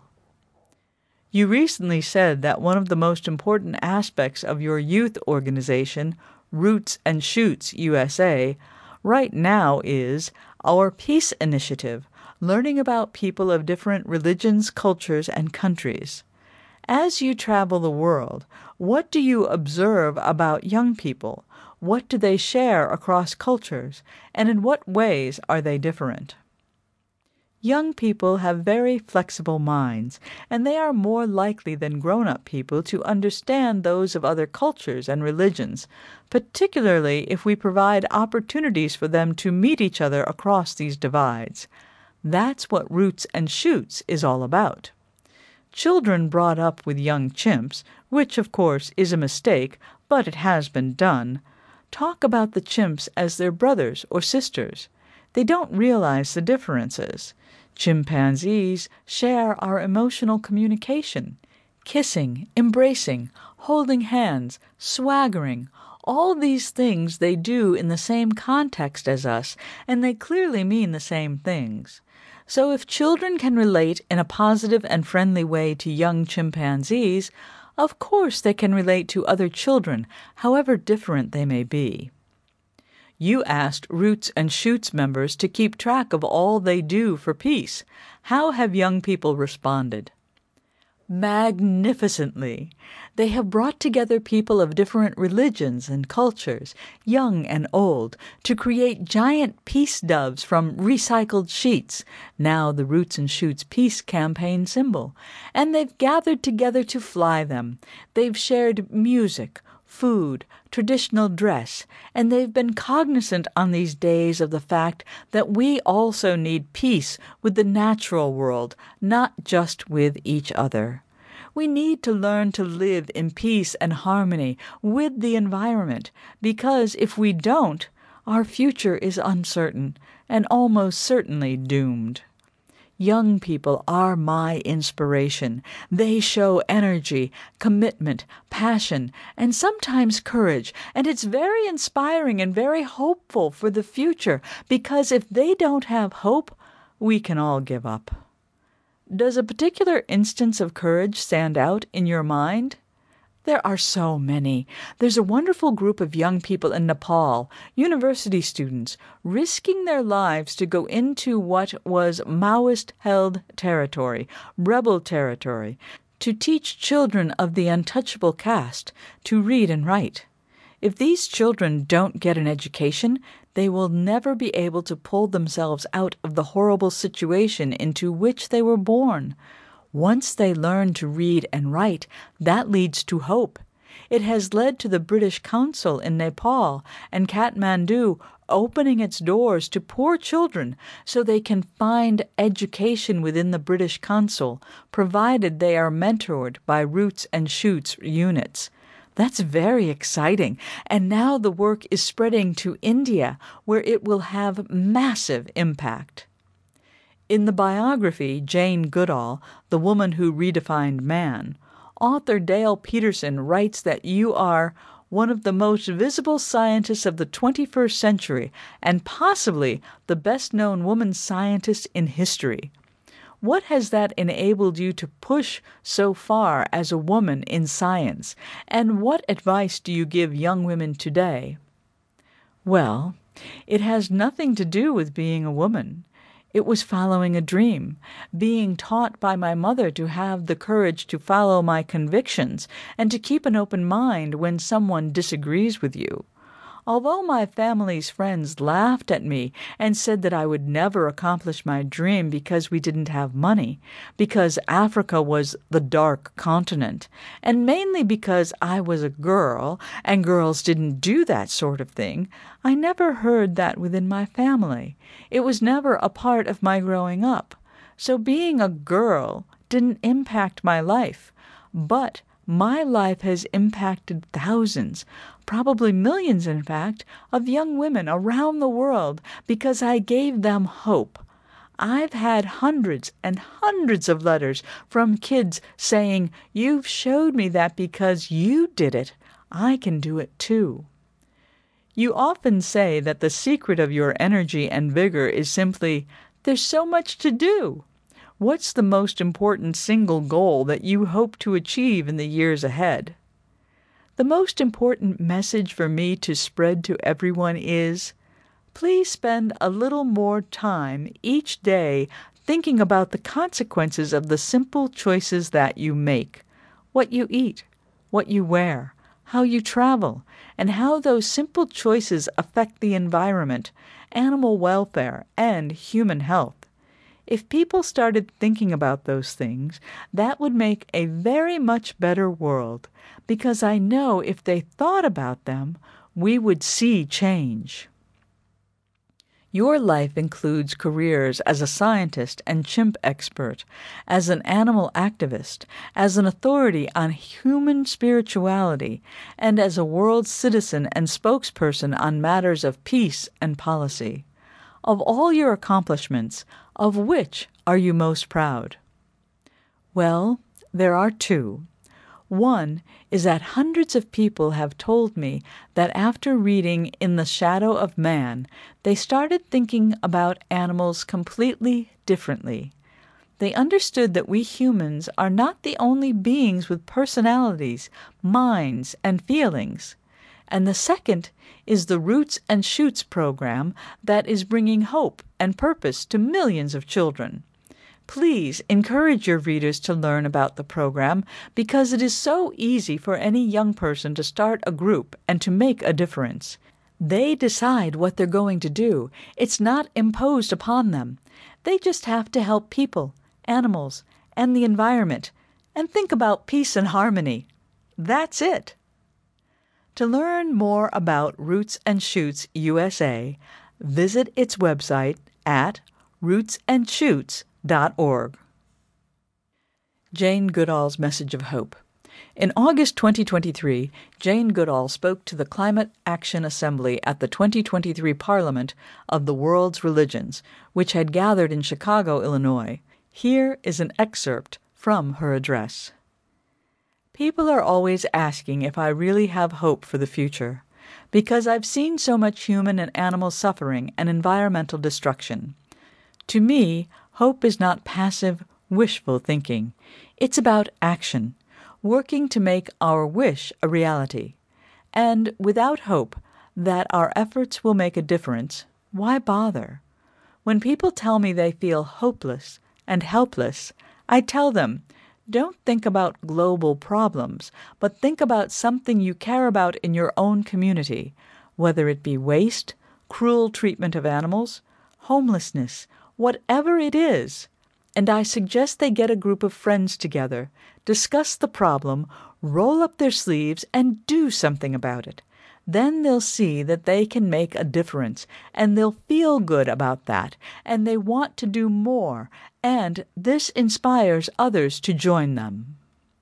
You recently said that one of the most important aspects of your youth organization, Roots and Shoots U S A, right now is our Peace Initiative, learning about people of different religions, cultures, and countries. As you travel the world, what do you observe about young people? What do they share across cultures? And in what ways are they different? Young people have very flexible minds, and they are more likely than grown-up people to understand those of other cultures and religions, particularly if we provide opportunities for them to meet each other across these divides. That's what Roots and Shoots is all about. Children brought up with young chimps, which of course is a mistake, but it has been done, talk about the chimps as their brothers or sisters. They don't realize the differences. Chimpanzees share our emotional communication. Kissing, embracing, holding hands, swaggering, all these things they do in the same context as us, and they clearly mean the same things. So if children can relate in a positive and friendly way to young chimpanzees, of course they can relate to other children, however different they may be. You asked Roots and Shoots members to keep track of all they do for peace. How have young people responded? Magnificently. They have brought together people of different religions and cultures, young and old, to create giant peace doves from recycled sheets, now the Roots and Shoots Peace Campaign symbol, and they've gathered together to fly them. They've shared music, food, traditional dress, and they've been cognizant on these days of the fact that we also need peace with the natural world, not just with each other. We need to learn to live in peace and harmony with the environment, because if we don't, our future is uncertain and almost certainly doomed. Young people are my inspiration. They show energy, commitment, passion, and sometimes courage, and it's very inspiring and very hopeful for the future, because if they don't have hope, we can all give up. Does a particular instance of courage stand out in your mind? There are so many. There's a wonderful group of young people in Nepal, university students, risking their lives to go into what was Maoist-held territory, rebel territory, to teach children of the untouchable caste to read and write. If these children don't get an education, they will never be able to pull themselves out of the horrible situation into which they were born. Once they learn to read and write, that leads to hope. It has led to the British Council in Nepal and Kathmandu opening its doors to poor children so they can find education within the British Council, provided they are mentored by Roots and Shoots units. That's very exciting, and now the work is spreading to India, where it will have massive impact. In the biography Jane Goodall, The Woman Who Redefined Man, author Dale Peterson writes that you are one of the most visible scientists of the twenty-first century and possibly the best-known woman scientist in history. What has that enabled you to push so far as a woman in science, and what advice do you give young women today? Well, it has nothing to do with being a woman. It was following a dream, being taught by my mother to have the courage to follow my convictions and to keep an open mind when someone disagrees with you. Although my family's friends laughed at me and said that I would never accomplish my dream because we didn't have money, because Africa was the dark continent, and mainly because I was a girl and girls didn't do that sort of thing, I never heard that within my family. It was never a part of my growing up. So being a girl didn't impact my life, but my life has impacted thousands, probably millions in fact, of young women around the world because I gave them hope. I've had hundreds and hundreds of letters from kids saying, "You've showed me that because you did it, I can do it too." You often say that the secret of your energy and vigor is simply, "There's so much to do." What's the most important single goal that you hope to achieve in the years ahead? The most important message for me to spread to everyone is, please spend a little more time each day thinking about the consequences of the simple choices that you make, what you eat, what you wear, how you travel, and how those simple choices affect the environment, animal welfare, and human health. If people started thinking about those things, that would make a very much better world, because I know if they thought about them, we would see change. Your life includes careers as a scientist and chimp expert, as an animal activist, as an authority on human spirituality, and as a world citizen and spokesperson on matters of peace and policy. Of all your accomplishments, of which are you most proud? Well, there are two. One is that hundreds of people have told me that after reading In the Shadow of Man, they started thinking about animals completely differently. They understood that we humans are not the only beings with personalities, minds, and feelings. And the second is the Roots and Shoots program that is bringing hope and purpose to millions of children. Please encourage your readers to learn about the program because it is so easy for any young person to start a group and to make a difference. They decide what they're going to do. It's not imposed upon them. They just have to help people, animals, and the environment, and think about peace and harmony. That's it. To learn more about Roots and Shoots U S A, visit its website at roots and shoots dot org. Jane Goodall's Message of Hope. In August twenty twenty-three, Jane Goodall spoke to the Climate Action Assembly at the twenty twenty-three Parliament of the World's Religions, which had gathered in Chicago, Illinois. Here is an excerpt from her address. People are always asking if I really have hope for the future, because I've seen so much human and animal suffering and environmental destruction. To me, hope is not passive, wishful thinking. It's about action, working to make our wish a reality. And without hope that our efforts will make a difference, why bother? When people tell me they feel hopeless and helpless, I tell them, don't think about global problems, but think about something you care about in your own community, whether it be waste, cruel treatment of animals, homelessness, whatever it is. And I suggest they get a group of friends together, discuss the problem, roll up their sleeves, and do something about it. Then they'll see that they can make a difference, and they'll feel good about that, and they want to do more, and this inspires others to join them.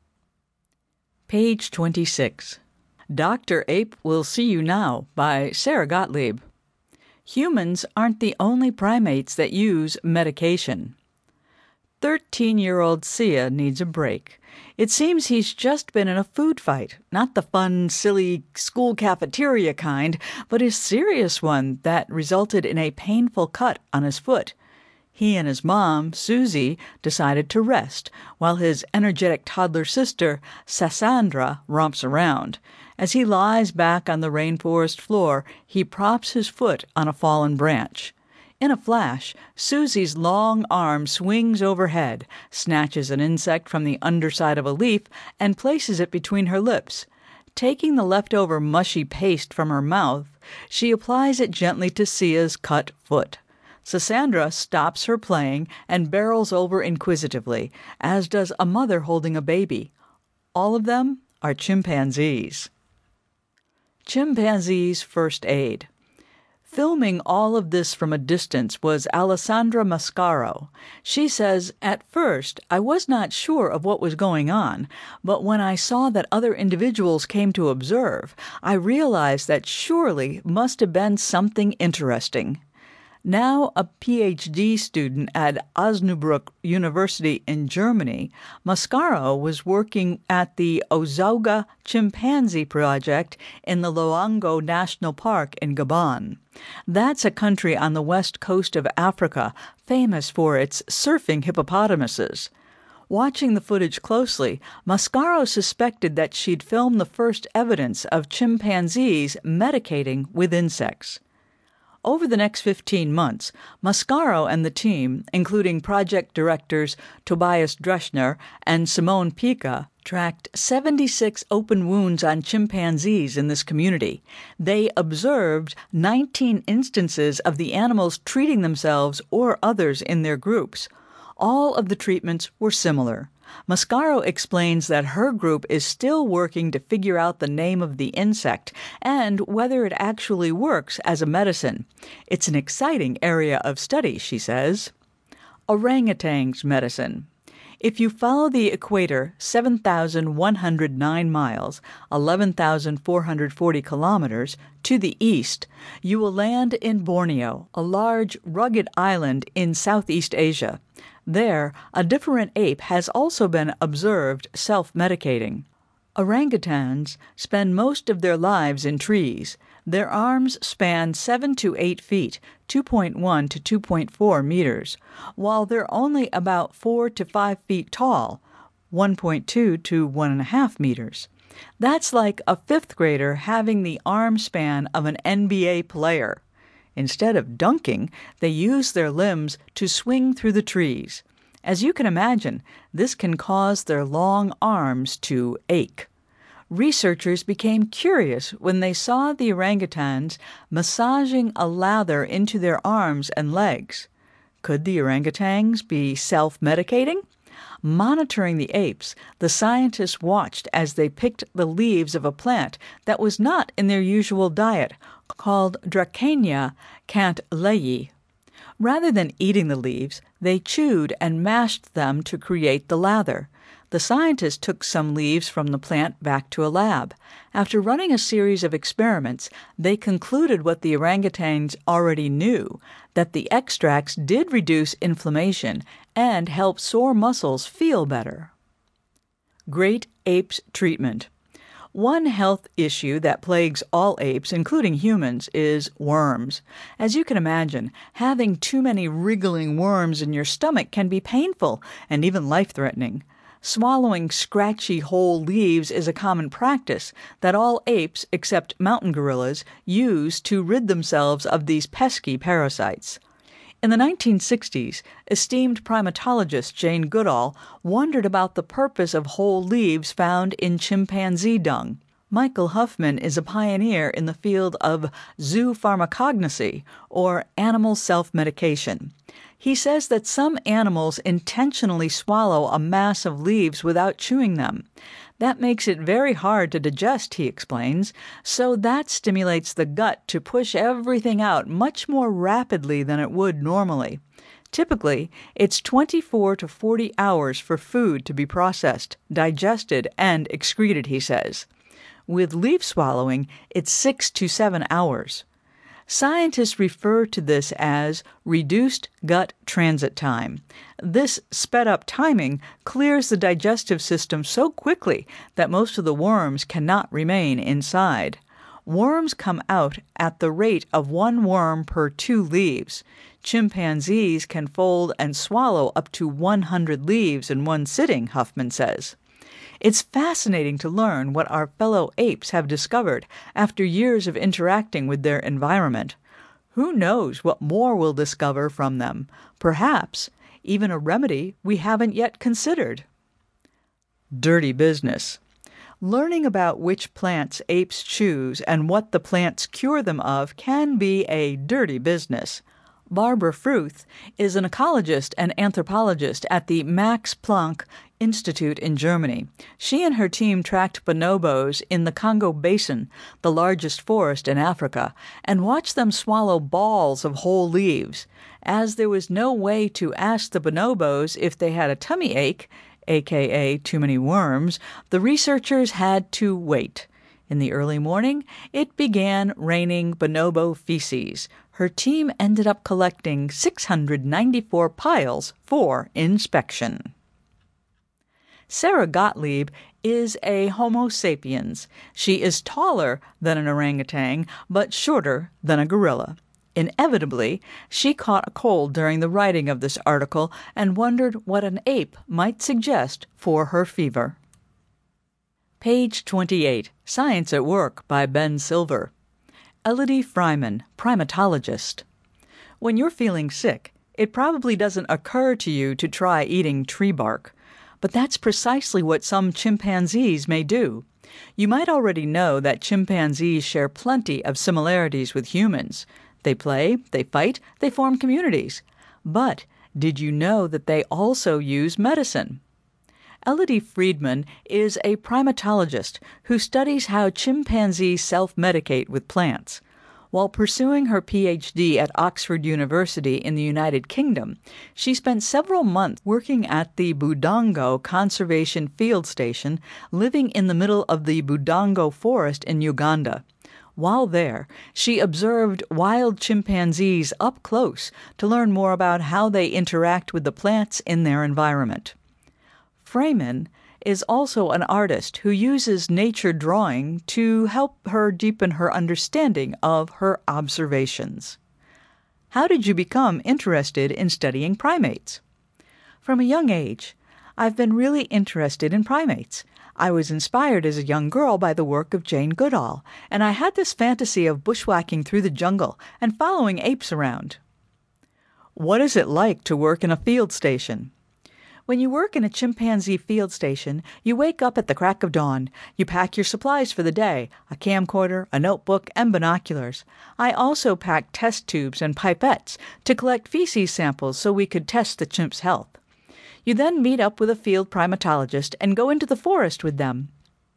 Page twenty-six. Doctor Ape Will See You Now by Sarah Gottlieb. Humans aren't the only primates that use medication. Thirteen-year-old Sia needs a break. It seems he's just been in a food fight, not the fun, silly school cafeteria kind, but a serious one that resulted in a painful cut on his foot. He and his mom, Susie, decided to rest, while his energetic toddler sister, Sassandra, romps around. As he lies back on the rainforest floor, he props his foot on a fallen branch. In a flash, Susie's long arm swings overhead, snatches an insect from the underside of a leaf, and places it between her lips. Taking the leftover mushy paste from her mouth, she applies it gently to Sia's cut foot. Sassandra stops her playing and barrels over inquisitively, as does a mother holding a baby. All of them are chimpanzees. Chimpanzees First Aid. Filming all of this from a distance was Alessandra Mascaro. She says, "At first, I was not sure of what was going on, but when I saw that other individuals came to observe, I realized that surely must have been something interesting." Now a P H D student at Osnabrück University in Germany, Mascaro was working at the Ozouga Chimpanzee Project in the Loango National Park in Gabon. That's a country on the west coast of Africa, famous for its surfing hippopotamuses. Watching the footage closely, Mascaro suspected that she'd filmed the first evidence of chimpanzees medicating with insects. Over the next fifteen months, Mascaro and the team, including project directors Tobias Dreschner and Simone Pica, tracked seventy-six open wounds on chimpanzees in this community. They observed nineteen instances of the animals treating themselves or others in their groups. All of the treatments were similar. Mascaro explains that her group is still working to figure out the name of the insect and whether it actually works as a medicine. It's an exciting area of study, she says. Orangutan's medicine. If you follow the equator seven thousand one hundred nine miles, eleven thousand four hundred forty kilometers, to the east, you will land in Borneo, a large, rugged island in Southeast Asia. There, a different ape has also been observed self-medicating. Orangutans spend most of their lives in trees. Their arms span seven to eight feet, two point one to two point four meters, while they're only about four to five feet tall, one point two to one point five meters. That's like a fifth grader having the arm span of an N B A player. Instead of dunking, they use their limbs to swing through the trees. As you can imagine, this can cause their long arms to ache. Researchers became curious when they saw the orangutans massaging a lather into their arms and legs. Could the orangutans be self-medicating? Monitoring the apes, the scientists watched as they picked the leaves of a plant that was not in their usual diet, called Dracænia cantleyi. Rather than eating the leaves, they chewed and mashed them to create the lather. The scientists took some leaves from the plant back to a lab. After running a series of experiments, they concluded what the orangutans already knew, that the extracts did reduce inflammation and help sore muscles feel better. Great apes treatment. One health issue that plagues all apes, including humans, is worms. As you can imagine, having too many wriggling worms in your stomach can be painful and even life-threatening. Swallowing scratchy whole leaves is a common practice that all apes, except mountain gorillas, use to rid themselves of these pesky parasites. In the nineteen sixties, esteemed primatologist Jane Goodall wondered about the purpose of whole leaves found in chimpanzee dung. Michael Huffman is a pioneer in the field of zoopharmacognosy, or animal self-medication. He says that some animals intentionally swallow a mass of leaves without chewing them. That makes it very hard to digest, he explains, so that stimulates the gut to push everything out much more rapidly than it would normally. Typically, it's twenty-four to forty hours for food to be processed, digested, and excreted, he says. With leaf swallowing, it's six to seven hours. Scientists refer to this as reduced gut transit time. This sped-up timing clears the digestive system so quickly that most of the worms cannot remain inside. Worms come out at the rate of one worm per two leaves. Chimpanzees can fold and swallow up to one hundred leaves in one sitting, Huffman says. It's fascinating to learn what our fellow apes have discovered after years of interacting with their environment. Who knows what more we'll discover from them? Perhaps even a remedy we haven't yet considered. Dirty business. Learning about which plants apes choose and what the plants cure them of can be a dirty business. Barbara Fruth is an ecologist and anthropologist at the Max Planck Institute in Germany. She and her team tracked bonobos in the Congo Basin, the largest forest in Africa, and watched them swallow balls of whole leaves. As there was no way to ask the bonobos if they had a tummy ache, aka too many worms, the researchers had to wait. In the early morning, it began raining bonobo feces. Her team ended up collecting six hundred ninety-four piles for inspection. Sarah Gottlieb is a Homo sapiens. She is taller than an orangutan, but shorter than a gorilla. Inevitably, she caught a cold during the writing of this article and wondered what an ape might suggest for her fever. Page twenty-eight, Science at Work by Ben Silver. Elodie Fryman, primatologist. When you're feeling sick, it probably doesn't occur to you to try eating tree bark. But that's precisely what some chimpanzees may do. You might already know that chimpanzees share plenty of similarities with humans. They play, they fight, they form communities. But did you know that they also use medicine? Elodie Friedman is a primatologist who studies how chimpanzees self-medicate with plants. While pursuing her P H D at Oxford University in the United Kingdom, she spent several months working at the Budongo Conservation Field Station, living in the middle of the Budongo Forest in Uganda. While there, she observed wild chimpanzees up close to learn more about how they interact with the plants in their environment. Freeman is also an artist who uses nature drawing to help her deepen her understanding of her observations. How did you become interested in studying primates? From a young age, I've been really interested in primates. I was inspired as a young girl by the work of Jane Goodall, and I had this fantasy of bushwhacking through the jungle and following apes around. What is it like to work in a field station? When you work in a chimpanzee field station, you wake up at the crack of dawn. You pack your supplies for the day, a camcorder, a notebook, and binoculars. I also packed test tubes and pipettes to collect feces samples so we could test the chimp's health. You then meet up with a field primatologist and go into the forest with them.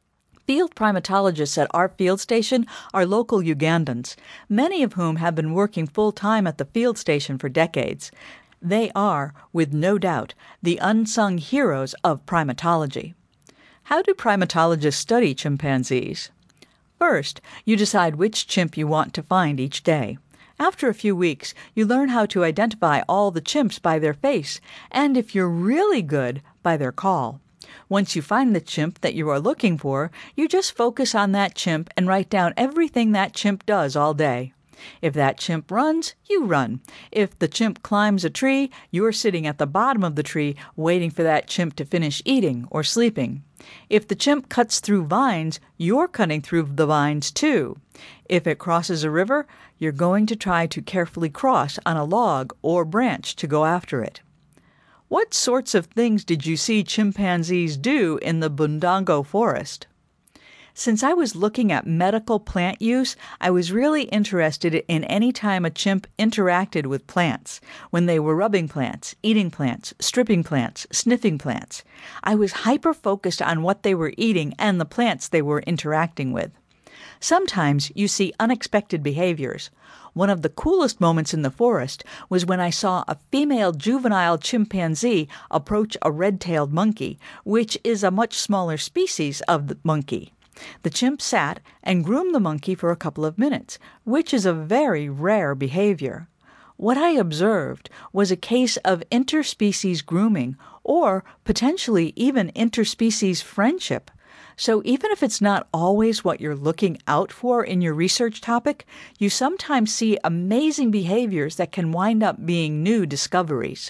Field primatologists at our field station are local Ugandans, many of whom have been working full-time at the field station for decades. They are, with no doubt, the unsung heroes of primatology. How do primatologists study chimpanzees? First, you decide which chimp you want to find each day. After a few weeks, you learn how to identify all the chimps by their face, and if you're really good, by their call. Once you find the chimp that you are looking for, you just focus on that chimp and write down everything that chimp does all day. If that chimp runs, you run. If the chimp climbs a tree, you're sitting at the bottom of the tree waiting for that chimp to finish eating or sleeping. If the chimp cuts through vines, you're cutting through the vines too. If it crosses a river, you're going to try to carefully cross on a log or branch to go after it. What sorts of things did you see chimpanzees do in the Budongo forest? Since I was looking at medical plant use, I was really interested in any time a chimp interacted with plants, when they were rubbing plants, eating plants, stripping plants, sniffing plants. I was hyper-focused on what they were eating and the plants they were interacting with. Sometimes you see unexpected behaviors. One of the coolest moments in the forest was when I saw a female juvenile chimpanzee approach a red-tailed monkey, which is a much smaller species of the monkey. The chimp sat and groomed the monkey for a couple of minutes, which is a very rare behavior. What I observed was a case of interspecies grooming, or potentially even interspecies friendship. So even if it's not always what you're looking out for in your research topic, you sometimes see amazing behaviors that can wind up being new discoveries.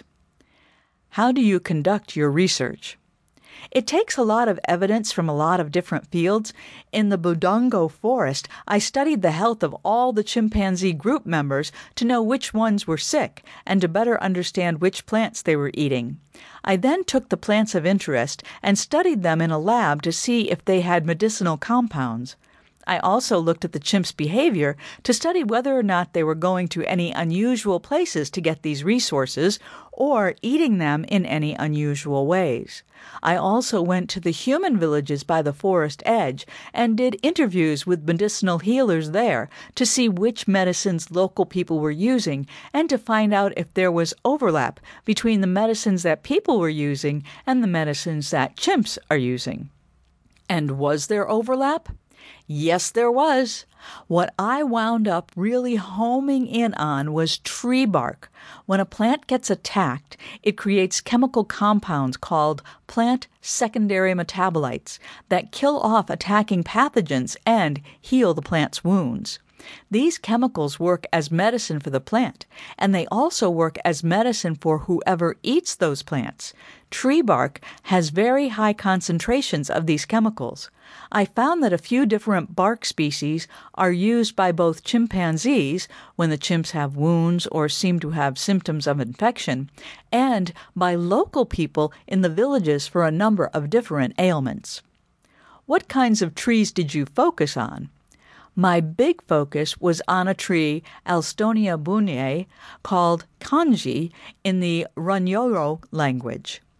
How do you conduct your research? It takes a lot of evidence from a lot of different fields. In the Budongo forest, I studied the health of all the chimpanzee group members to know which ones were sick and to better understand which plants they were eating. I then took the plants of interest and studied them in a lab to see if they had medicinal compounds. I also looked at the chimps' behavior to study whether or not they were going to any unusual places to get these resources or eating them in any unusual ways. I also went to the human villages by the forest edge and did interviews with medicinal healers there to see which medicines local people were using and to find out if there was overlap between the medicines that people were using and the medicines that chimps are using. And was there overlap? Yes, there was. What I wound up really homing in on was tree bark. When a plant gets attacked, it creates chemical compounds called plant secondary metabolites that kill off attacking pathogens and heal the plant's wounds. These chemicals work as medicine for the plant, and they also work as medicine for whoever eats those plants. Tree bark has very high concentrations of these chemicals. I found that a few different bark species are used by both chimpanzees, when the chimps have wounds or seem to have symptoms of infection, and by local people in the villages for a number of different ailments. What kinds of trees did you focus on? My big focus was on a tree, Alstonia bunae, called kanji in the Runyoro language.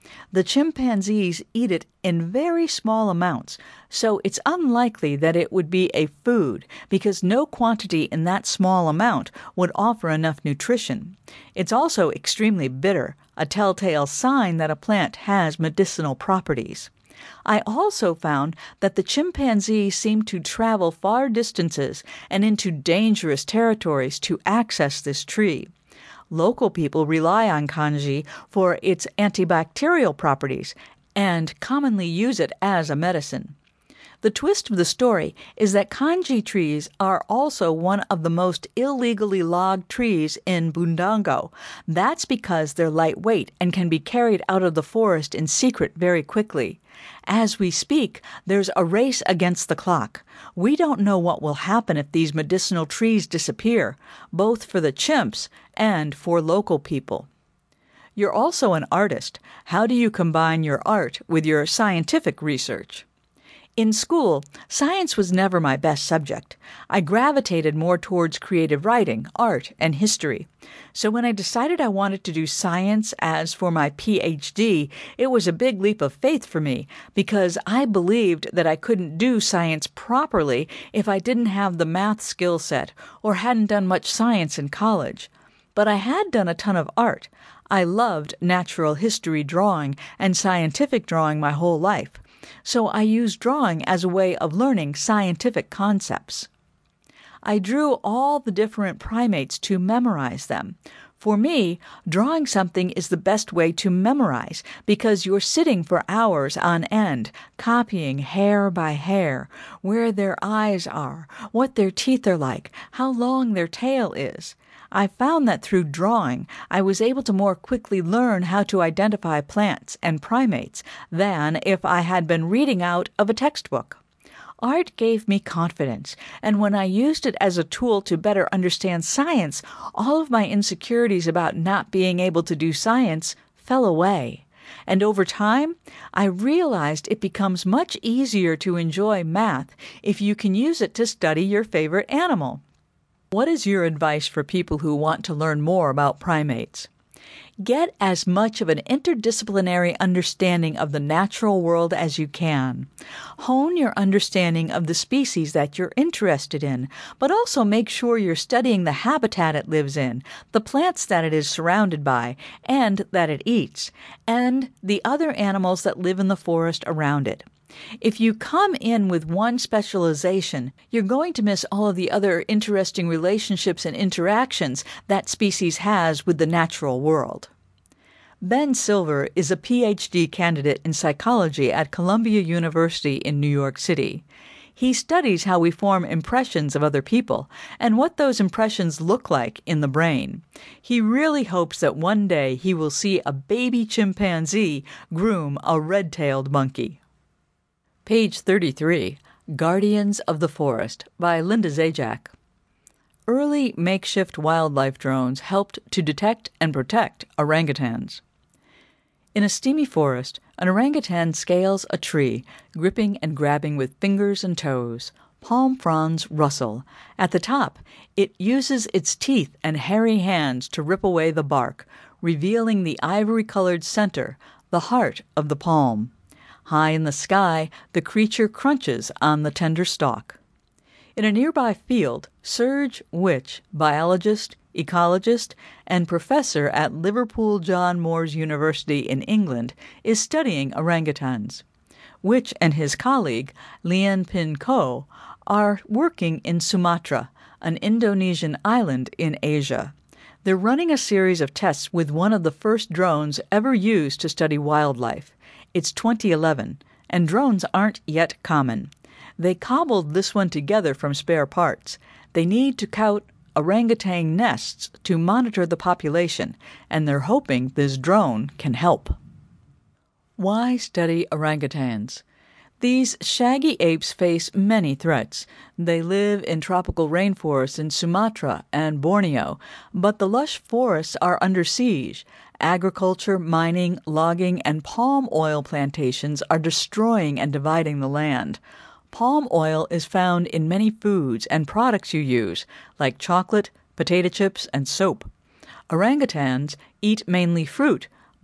The chimpanzees eat it in very small amounts, so it's unlikely that it would be a food because no quantity in that small amount would offer enough nutrition. It's also extremely bitter, a telltale sign that a plant has medicinal properties. I also found that the chimpanzee seemed to travel far distances and into dangerous territories to access this tree. Local people rely on kanji for its antibacterial properties and commonly use it as a medicine. The twist of the story is that kanji trees are also one of the most illegally logged trees in Bundago. That's because they're lightweight and can be carried out of the forest in secret very quickly. As we speak, there's a race against the clock. We don't know what will happen if these medicinal trees disappear, both for the chimps and for local people. You're also an artist. How do you combine your art with your scientific research? In school, science was never my best subject. I gravitated more towards creative writing, art, and history. So when I decided I wanted to do science as for my P H D, it was a big leap of faith for me because I believed that I couldn't do science properly if I didn't have the math skill set or hadn't done much science in college. But I had done a ton of art. I loved natural history drawing and scientific drawing my whole life. So I used drawing as a way of learning scientific concepts. I drew all the different primates to memorize them. For me, drawing something is the best way to memorize because you're sitting for hours on end, copying hair by hair, where their eyes are, what their teeth are like, how long their tail is. I found that through drawing, I was able to more quickly learn how to identify plants and primates than if I had been reading out of a textbook. Art gave me confidence, and when I used it as a tool to better understand science, all of my insecurities about not being able to do science fell away. And over time, I realized it becomes much easier to enjoy math if you can use it to study your favorite animal. What is your advice for people who want to learn more about primates? Get as much of an interdisciplinary understanding of the natural world as you can. Hone your understanding of the species that you're interested in, but also make sure you're studying the habitat it lives in, the plants that it is surrounded by and that it eats, and the other animals that live in the forest around it. If you come in with one specialization, you're going to miss all of the other interesting relationships and interactions that species has with the natural world. Ben Silver is a P H D candidate in psychology at Columbia University in New York City. He studies how we form impressions of other people and what those impressions look like in the brain. He really hopes that one day he will see a baby chimpanzee groom a red-tailed monkey. Page thirty-three, Guardians of the Forest by Linda Zajac. Early makeshift wildlife drones helped to detect and protect orangutans. In a steamy forest, an orangutan scales a tree, gripping and grabbing with fingers and toes. Palm fronds rustle. At the top, it uses its teeth and hairy hands to rip away the bark, revealing the ivory-colored center, the heart of the palm. High in the sky, the creature crunches on the tender stalk. In a nearby field, Serge Witch, biologist, ecologist, and professor at Liverpool John Moores University in England, is studying orangutans. Witch and his colleague, Lian Pin Ko, are working in Sumatra, an Indonesian island in Asia. They're running a series of tests with one of the first drones ever used to study wildlife. It's twenty eleven, and drones aren't yet common. They cobbled this one together from spare parts. They need to count orangutan nests to monitor the population, and they're hoping this drone can help. Why study orangutans? These shaggy apes face many threats. They live in tropical rainforests in Sumatra and Borneo, but the lush forests are under siege. Agriculture, mining, logging, and palm oil plantations are destroying and dividing the land. Palm oil is found in many foods and products you use, like chocolate, potato chips, and soap. Orangutans eat mainly fruit,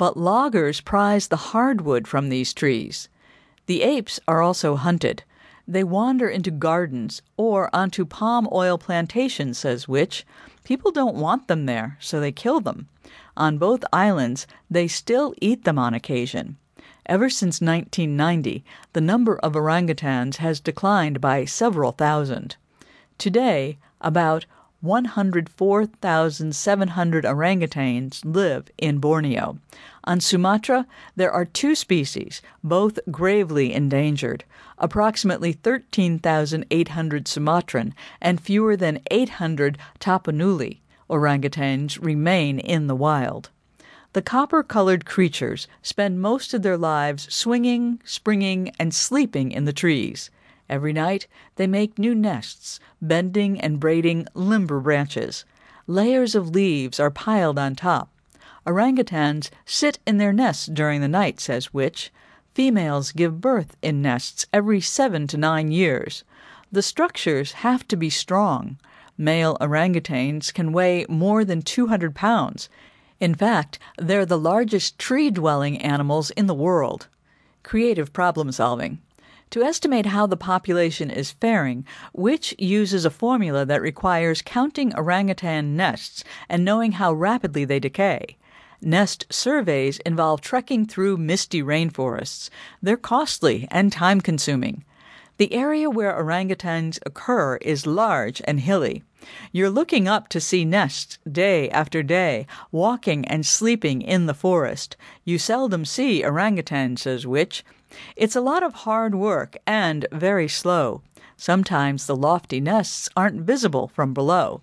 but loggers prize the hardwood from these trees. The apes are also hunted. They wander into gardens or onto palm oil plantations, says Which. People don't want them there, so they kill them. On both islands, they still eat them on occasion. Ever since nineteen ninety, the number of orangutans has declined by several thousand. Today, about one hundred four thousand seven hundred orangutans live in Borneo. On Sumatra, there are two species, both gravely endangered, approximately thirteen thousand eight hundred Sumatran and fewer than eight hundred Tapanuli orangutans remain in the wild. The copper-colored creatures spend most of their lives swinging, springing, and sleeping in the trees. Every night, they make new nests, bending and braiding limber branches. Layers of leaves are piled on top. Orangutans sit in their nests during the night, says Which. Females give birth in nests every seven to nine years. The structures have to be strong. Male orangutans can weigh more than two hundred pounds. In fact, they're the largest tree-dwelling animals in the world. Creative problem solving. To estimate how the population is faring, Which uses a formula that requires counting orangutan nests and knowing how rapidly they decay. Nest surveys involve trekking through misty rainforests. They're costly and time-consuming. The area where orangutans occur is large and hilly. You're looking up to see nests day after day, walking and sleeping in the forest. You seldom see orangutans, says Which. It's a lot of hard work and very slow. Sometimes the lofty nests aren't visible from below.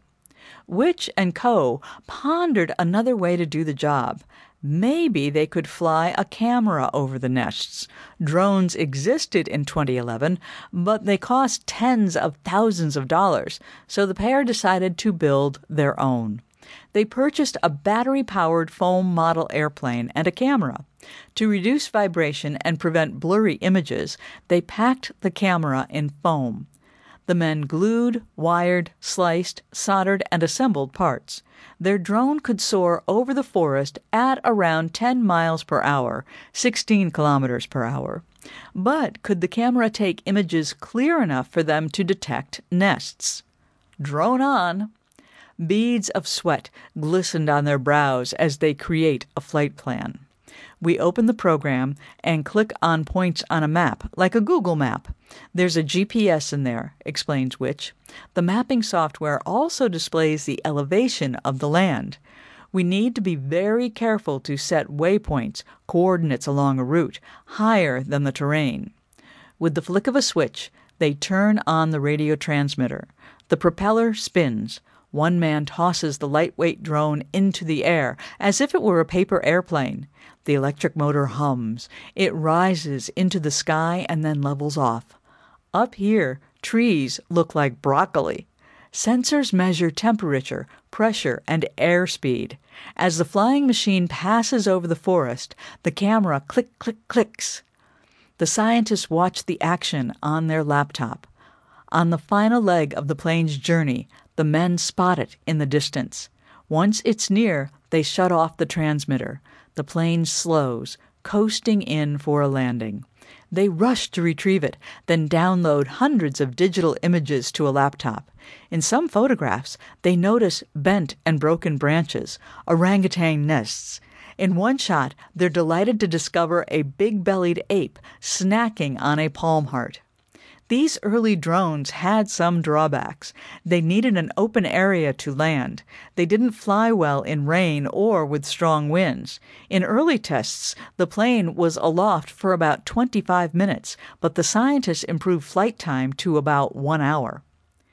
Which and Co. pondered another way to do the job. Maybe they could fly a camera over the nests. Drones existed in twenty eleven, but they cost tens of thousands of dollars, so the pair decided to build their own. They purchased a battery-powered foam model airplane and a camera. To reduce vibration and prevent blurry images, they packed the camera in foam. The men glued, wired, sliced, soldered, and assembled parts. Their drone could soar over the forest at around ten miles per hour, sixteen kilometers per hour. But could the camera take images clear enough for them to detect nests? Drone on! Beads of sweat glistened on their brows as they create a flight plan. We open the program and click on points on a map, like a Google map. There's a G P S in there, explains Which. The mapping software also displays the elevation of the land. We need to be very careful to set waypoints, coordinates along a route, higher than the terrain. With the flick of a switch, they turn on the radio transmitter. The propeller spins. One man tosses the lightweight drone into the air, as if it were a paper airplane. The electric motor hums. It rises into the sky and then levels off. Up here, trees look like broccoli. Sensors measure temperature, pressure, and airspeed. As the flying machine passes over the forest, the camera click, click, clicks. The scientists watch the action on their laptop. On the final leg of the plane's journey, the men spot it in the distance. Once it's near, they shut off the transmitter. The plane slows, coasting in for a landing. They rush to retrieve it, then download hundreds of digital images to a laptop. In some photographs, they notice bent and broken branches, orangutan nests. In one shot, they're delighted to discover a big-bellied ape snacking on a palm heart. These early drones had some drawbacks. They needed an open area to land. They didn't fly well in rain or with strong winds. In early tests, the plane was aloft for about twenty-five minutes, but the scientists improved flight time to about one hour.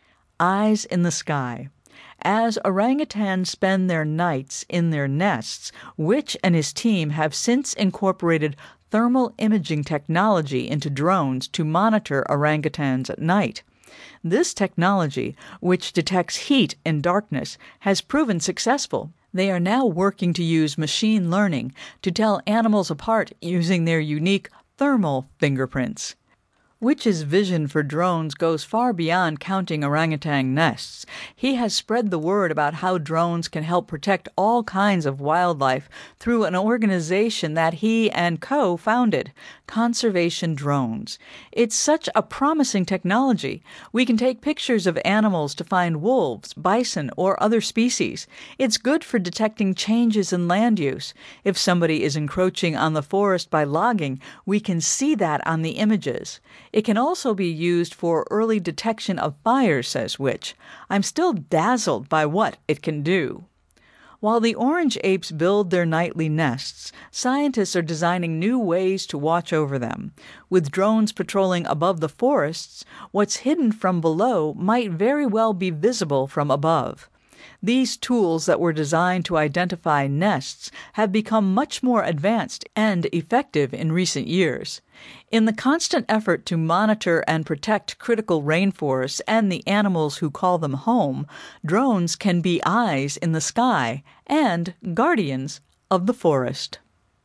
Eyes in the sky. As orangutans spend their nights in their nests, Which and his team have since incorporated thermal imaging technology into drones to monitor orangutans at night. This technology, which detects heat and darkness, has proven successful. They are now working to use machine learning to tell animals apart using their unique thermal fingerprints. Witch's vision for drones goes far beyond counting orangutan nests. He has spread the word about how drones can help protect all kinds of wildlife through an organization that he and co-founded, Conservation Drones. It's such a promising technology. We can take pictures of animals to find wolves, bison, or other species. It's good for detecting changes in land use. If somebody is encroaching on the forest by logging, we can see that on the images. It can also be used for early detection of fires, says Witch. I'm still dazzled by what it can do. While the orange apes build their nightly nests, scientists are designing new ways to watch over them. With drones patrolling above the forests, what's hidden from below might very well be visible from above. These tools that were designed to identify nests have become much more advanced and effective in recent years. In the constant effort to monitor and protect critical rainforests and the animals who call them home, drones can be eyes in the sky and guardians of the forest.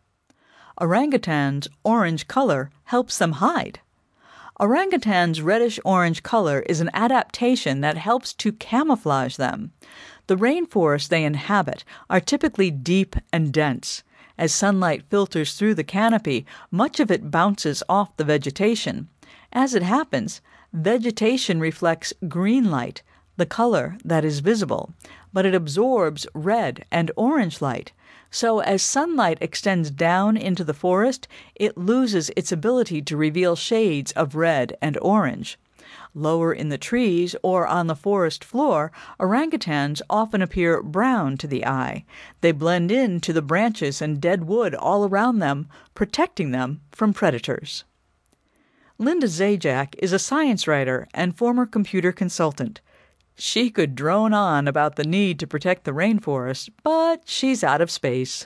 Orangutans' orange color helps them hide. Orangutans' reddish-orange color is an adaptation that helps to camouflage them. The rainforests they inhabit are typically deep and dense. As sunlight filters through the canopy, much of it bounces off the vegetation. As it happens, vegetation reflects green light, the color that is visible, but it absorbs red and orange light. So as sunlight extends down into the forest, it loses its ability to reveal shades of red and orange. Lower in the trees or on the forest floor, orangutans often appear brown to the eye. They blend in to the branches and dead wood all around them, protecting them from predators. Linda Zajac is a science writer and former computer consultant. She could drone on about the need to protect the rainforest, but she's out of space.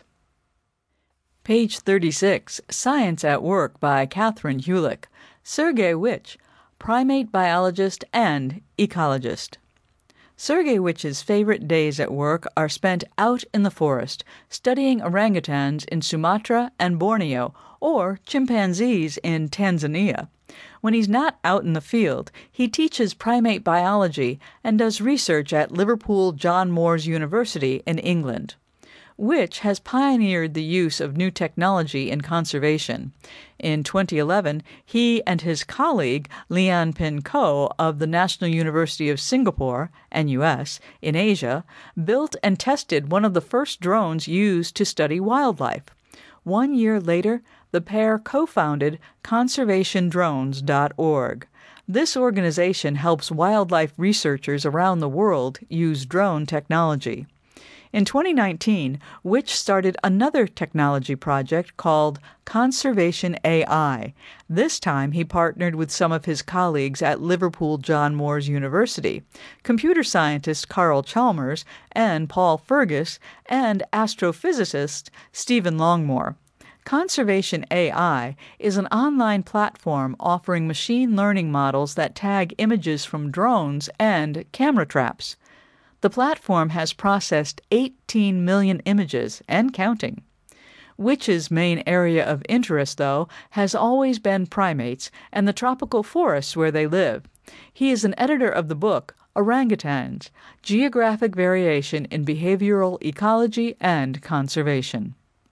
Page thirty-six, Science at Work by Catherine Hulick. Sergey Witch, primate biologist and ecologist. Sergey Witch's favorite days at work are spent out in the forest, studying orangutans in Sumatra and Borneo, or chimpanzees in Tanzania. When he's not out in the field, he teaches primate biology and does research at Liverpool John Moores University in England. Witch has pioneered the use of new technology in conservation. In twenty eleven, he and his colleague Lian Pin Ko of the National University of Singapore, N U S, in Asia, built and tested one of the first drones used to study wildlife. One year later, the pair co-founded conservation drones dot org. This organization helps wildlife researchers around the world use drone technology. In twenty nineteen, Witch started another technology project called Conservation A I. This time he partnered with some of his colleagues at Liverpool John Moores University, computer scientist Carl Chalmers and Paul Fergus, and astrophysicist Stephen Longmore. Conservation A I is an online platform offering machine learning models that tag images from drones and camera traps. The platform has processed eighteen million images and counting. Witch's main area of interest, though, has always been primates and the tropical forests where they live. He is an editor of the book Orangutans: Geographic Variation in Behavioral Ecology and Conservation.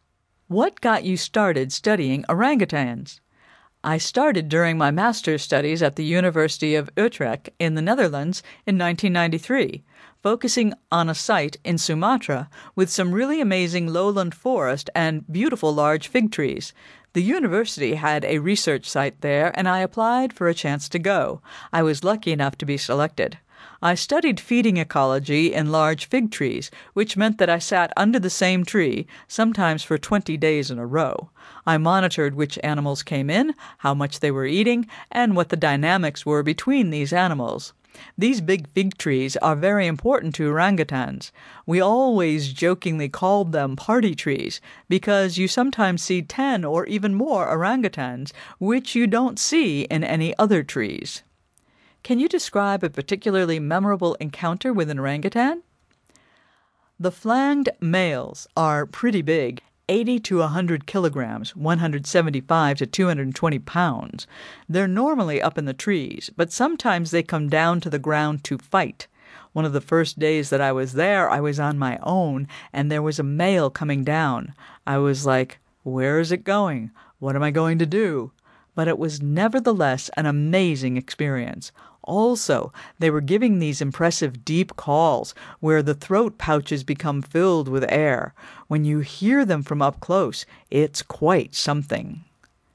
What got you started studying orangutans? I started during my master's studies at the University of Utrecht in the Netherlands in nineteen ninety-three, focusing on a site in Sumatra with some really amazing lowland forest and beautiful large fig trees. The university had a research site there, and I applied for a chance to go. I was lucky enough to be selected. I studied feeding ecology in large fig trees, which meant that I sat under the same tree, sometimes for twenty days in a row. I monitored which animals came in, how much they were eating, and what the dynamics were between these animals. These big fig trees are very important to orangutans. We always jokingly called them party trees because you sometimes see ten or even more orangutans, which you don't see in any other trees. Can you describe a particularly memorable encounter with an orangutan? The flanged males are pretty big, eighty to one hundred kilograms, one hundred seventy-five to two hundred twenty pounds. They're normally up in the trees, but sometimes they come down to the ground to fight. One of the first days that I was there, I was on my own, and there was a male coming down. I was like, where is it going? What am I going to do? But it was nevertheless an amazing experience. Also, they were giving these impressive deep calls where the throat pouches become filled with air. When you hear them from up close, it's quite something.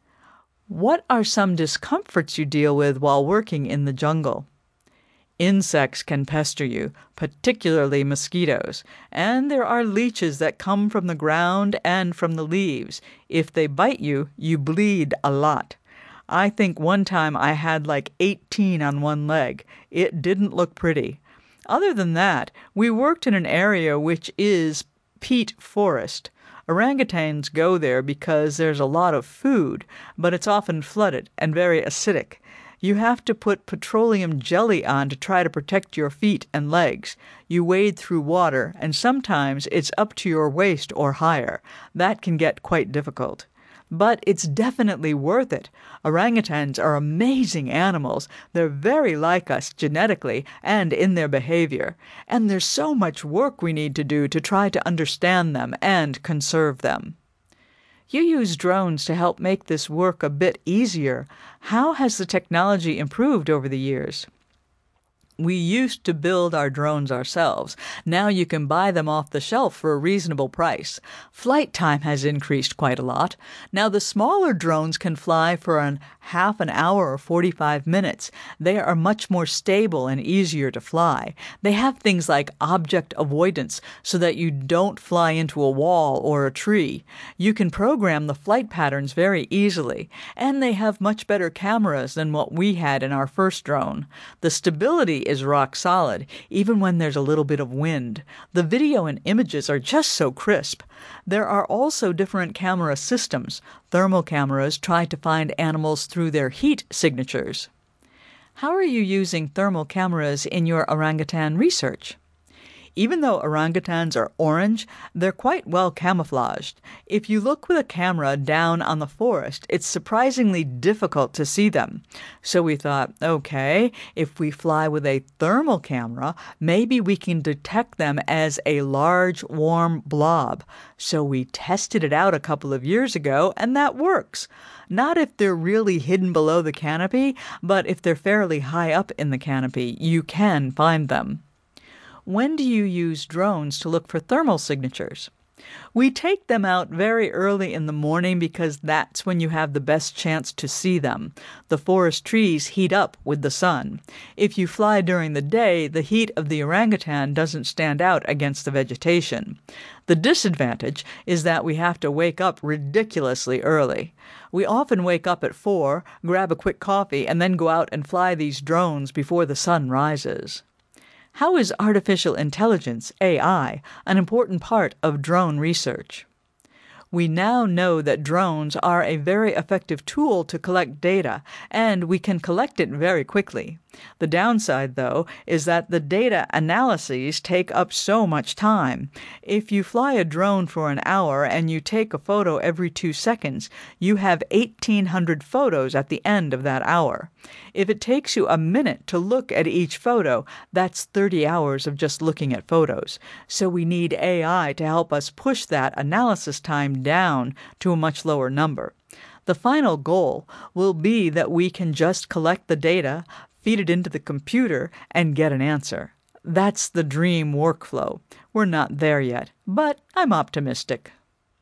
What are some discomforts you deal with while working in the jungle? Insects can pester you, particularly mosquitoes, and there are leeches that come from the ground and from the leaves. If they bite you, you bleed a lot. I think one time I had like eighteen on one leg. It didn't look pretty. Other than that, we worked in an area which is peat forest. Orangutans go there because there's a lot of food, but it's often flooded and very acidic. You have to put petroleum jelly on to try to protect your feet and legs. You wade through water, and sometimes it's up to your waist or higher. That can get quite difficult. But it's definitely worth it. Orangutans are amazing animals. They're very like us genetically and in their behavior. And there's so much work we need to do to try to understand them and conserve them. You use drones to help make this work a bit easier. How has the technology improved over the years? We used to build our drones ourselves. Now you can buy them off the shelf for a reasonable price. Flight time has increased quite a lot. Now the smaller drones can fly for an half an hour or forty-five minutes. They are much more stable and easier to fly. They have things like object avoidance so that you don't fly into a wall or a tree. You can program the flight patterns very easily. And they have much better cameras than what we had in our first drone. The stability is rock solid, even when there's a little bit of wind. The video and images are just so crisp. There are also different camera systems. Thermal cameras try to find animals through their heat signatures. How are you using thermal cameras in your orangutan research? Even though orangutans are orange, they're quite well camouflaged. If you look with a camera down on the forest, it's surprisingly difficult to see them. So we thought, okay, if we fly with a thermal camera, maybe we can detect them as a large, warm blob. So we tested it out a couple of years ago, and that works. Not if they're really hidden below the canopy, but if they're fairly high up in the canopy, you can find them. When do you use drones to look for thermal signatures? We take them out very early in the morning because that's when you have the best chance to see them. The forest trees heat up with the sun. If you fly during the day, the heat of the orangutan doesn't stand out against the vegetation. The disadvantage is that we have to wake up ridiculously early. We often wake up at four, grab a quick coffee, and then go out and fly these drones before the sun rises. How is artificial intelligence, A I, an important part of drone research? We now know that drones are a very effective tool to collect data, and we can collect it very quickly. The downside, though, is that the data analyses take up so much time. If you fly a drone for an hour and you take a photo every two seconds, you have eighteen hundred photos at the end of that hour. If it takes you a minute to look at each photo, that's thirty hours of just looking at photos. So we need A I to help us push that analysis time down to a much lower number. The final goal will be that we can just collect the data, feed it into the computer, and get an answer. That's the dream workflow. We're not there yet, but I'm optimistic.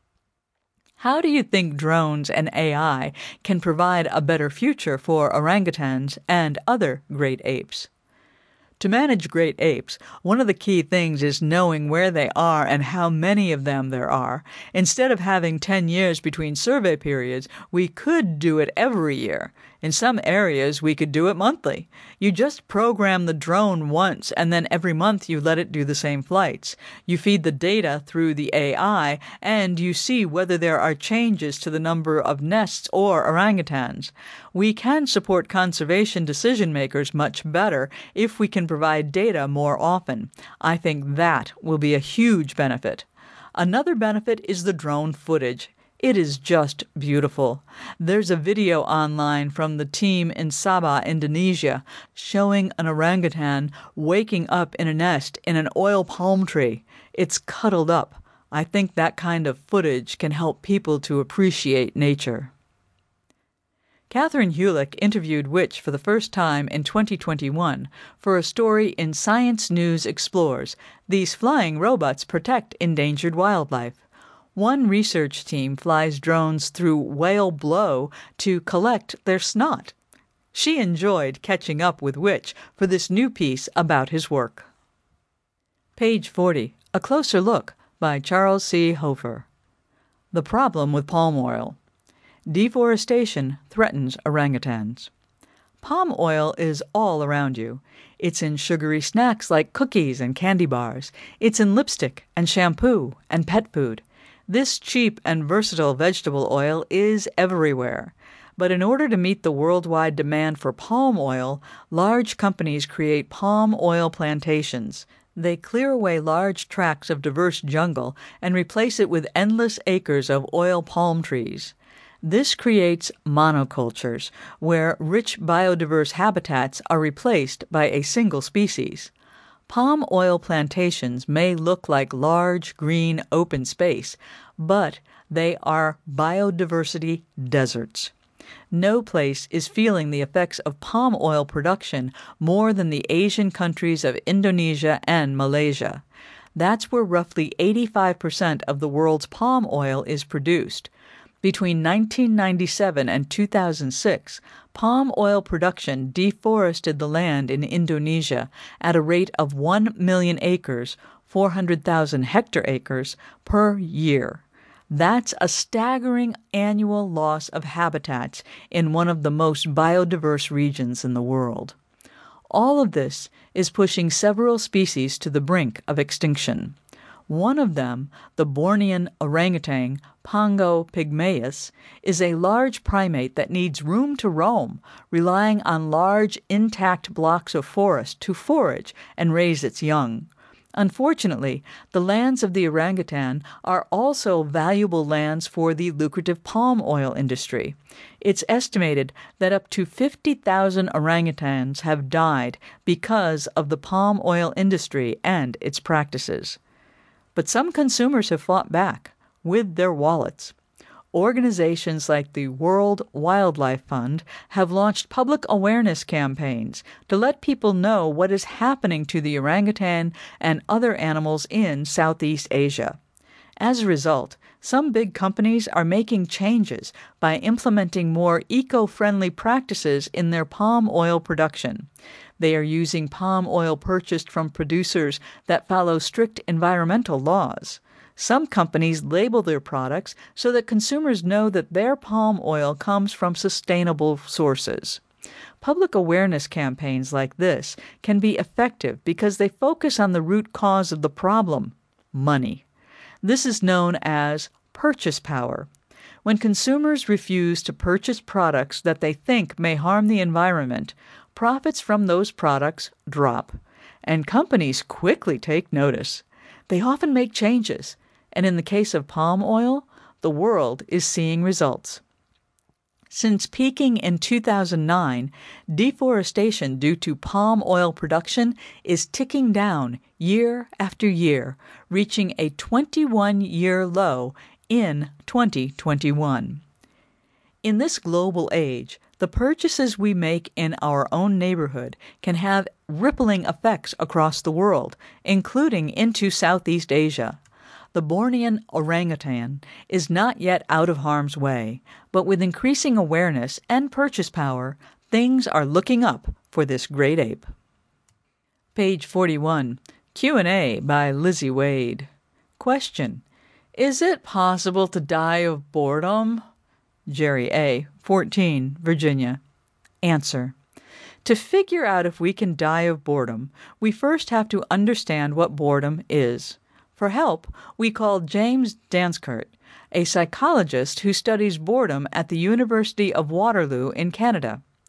How do you think drones and A I can provide a better future for orangutans and other great apes? To manage great apes, one of the key things is knowing where they are and how many of them there are. Instead of having ten years between survey periods, we could do it every year. In some areas, we could do it monthly. You just program the drone once, and then every month you let it do the same flights. You feed the data through the A I, and you see whether there are changes to the number of nests or orangutans. We can support conservation decision makers much better if we can provide data more often. I think that will be a huge benefit. Another benefit is the drone footage. It is just beautiful. There's a video online from the team in Sabah, Indonesia, showing an orangutan waking up in a nest in an oil palm tree. It's cuddled up. I think that kind of footage can help people to appreciate nature. Catherine Hulick interviewed Which for the first time in twenty twenty-one for a story in Science News Explores, These Flying Robots Protect Endangered Wildlife. One research team flies drones through whale blow to collect their snot. She enjoyed catching up with Which for this new piece about his work. Page forty. A Closer Look by Charles C. Hofer. The Problem with Palm Oil. Deforestation threatens orangutans. Palm oil is all around you. It's in sugary snacks like cookies and candy bars. It's in lipstick and shampoo and pet food. This cheap and versatile vegetable oil is everywhere. But in order to meet the worldwide demand for palm oil, large companies create palm oil plantations. They clear away large tracts of diverse jungle and replace it with endless acres of oil palm trees. This creates monocultures, where rich biodiverse habitats are replaced by a single species. Palm oil plantations may look like large, green, open space, but they are biodiversity deserts. No place is feeling the effects of palm oil production more than the Asian countries of Indonesia and Malaysia. That's where roughly eighty-five percent of the world's palm oil is produced. Between nineteen ninety-seven and two thousand six, palm oil production deforested the land in Indonesia at a rate of one million acres, four hundred thousand hectare-acres, per year. That's a staggering annual loss of habitats in one of the most biodiverse regions in the world. All of this is pushing several species to the brink of extinction. One of them, the Bornean orangutan, Pongo pygmaeus, is a large primate that needs room to roam, relying on large, intact blocks of forest to forage and raise its young. Unfortunately, the lands of the orangutan are also valuable lands for the lucrative palm oil industry. It's estimated that up to fifty thousand orangutans have died because of the palm oil industry and its practices. But some consumers have fought back with their wallets. Organizations like the World Wildlife Fund have launched public awareness campaigns to let people know what is happening to the orangutan and other animals in Southeast Asia. As a result, some big companies are making changes by implementing more eco-friendly practices in their palm oil production. They are using palm oil purchased from producers that follow strict environmental laws. Some companies label their products so that consumers know that their palm oil comes from sustainable sources. Public awareness campaigns like this can be effective because they focus on the root cause of the problem: money. This is known as purchase power. When consumers refuse to purchase products that they think may harm the environment, profits from those products drop, and companies quickly take notice. They often make changes, and in the case of palm oil, the world is seeing results. Since peaking in two thousand nine, deforestation due to palm oil production is ticking down year after year, reaching a twenty-one-year low in twenty twenty-one. In this global age, the purchases we make in our own neighborhood can have rippling effects across the world, including into Southeast Asia. The Bornean orangutan is not yet out of harm's way, but with increasing awareness and purchase power, things are looking up for this great ape. Page forty-one. Q and A by Lizzie Wade. Question: Is it possible to die of boredom? Jerry A., fourteen, Virginia. Answer: To figure out if we can die of boredom, we first have to understand what boredom is. For help, we called James Danskert, a psychologist who studies boredom at the University of Waterloo in Canada.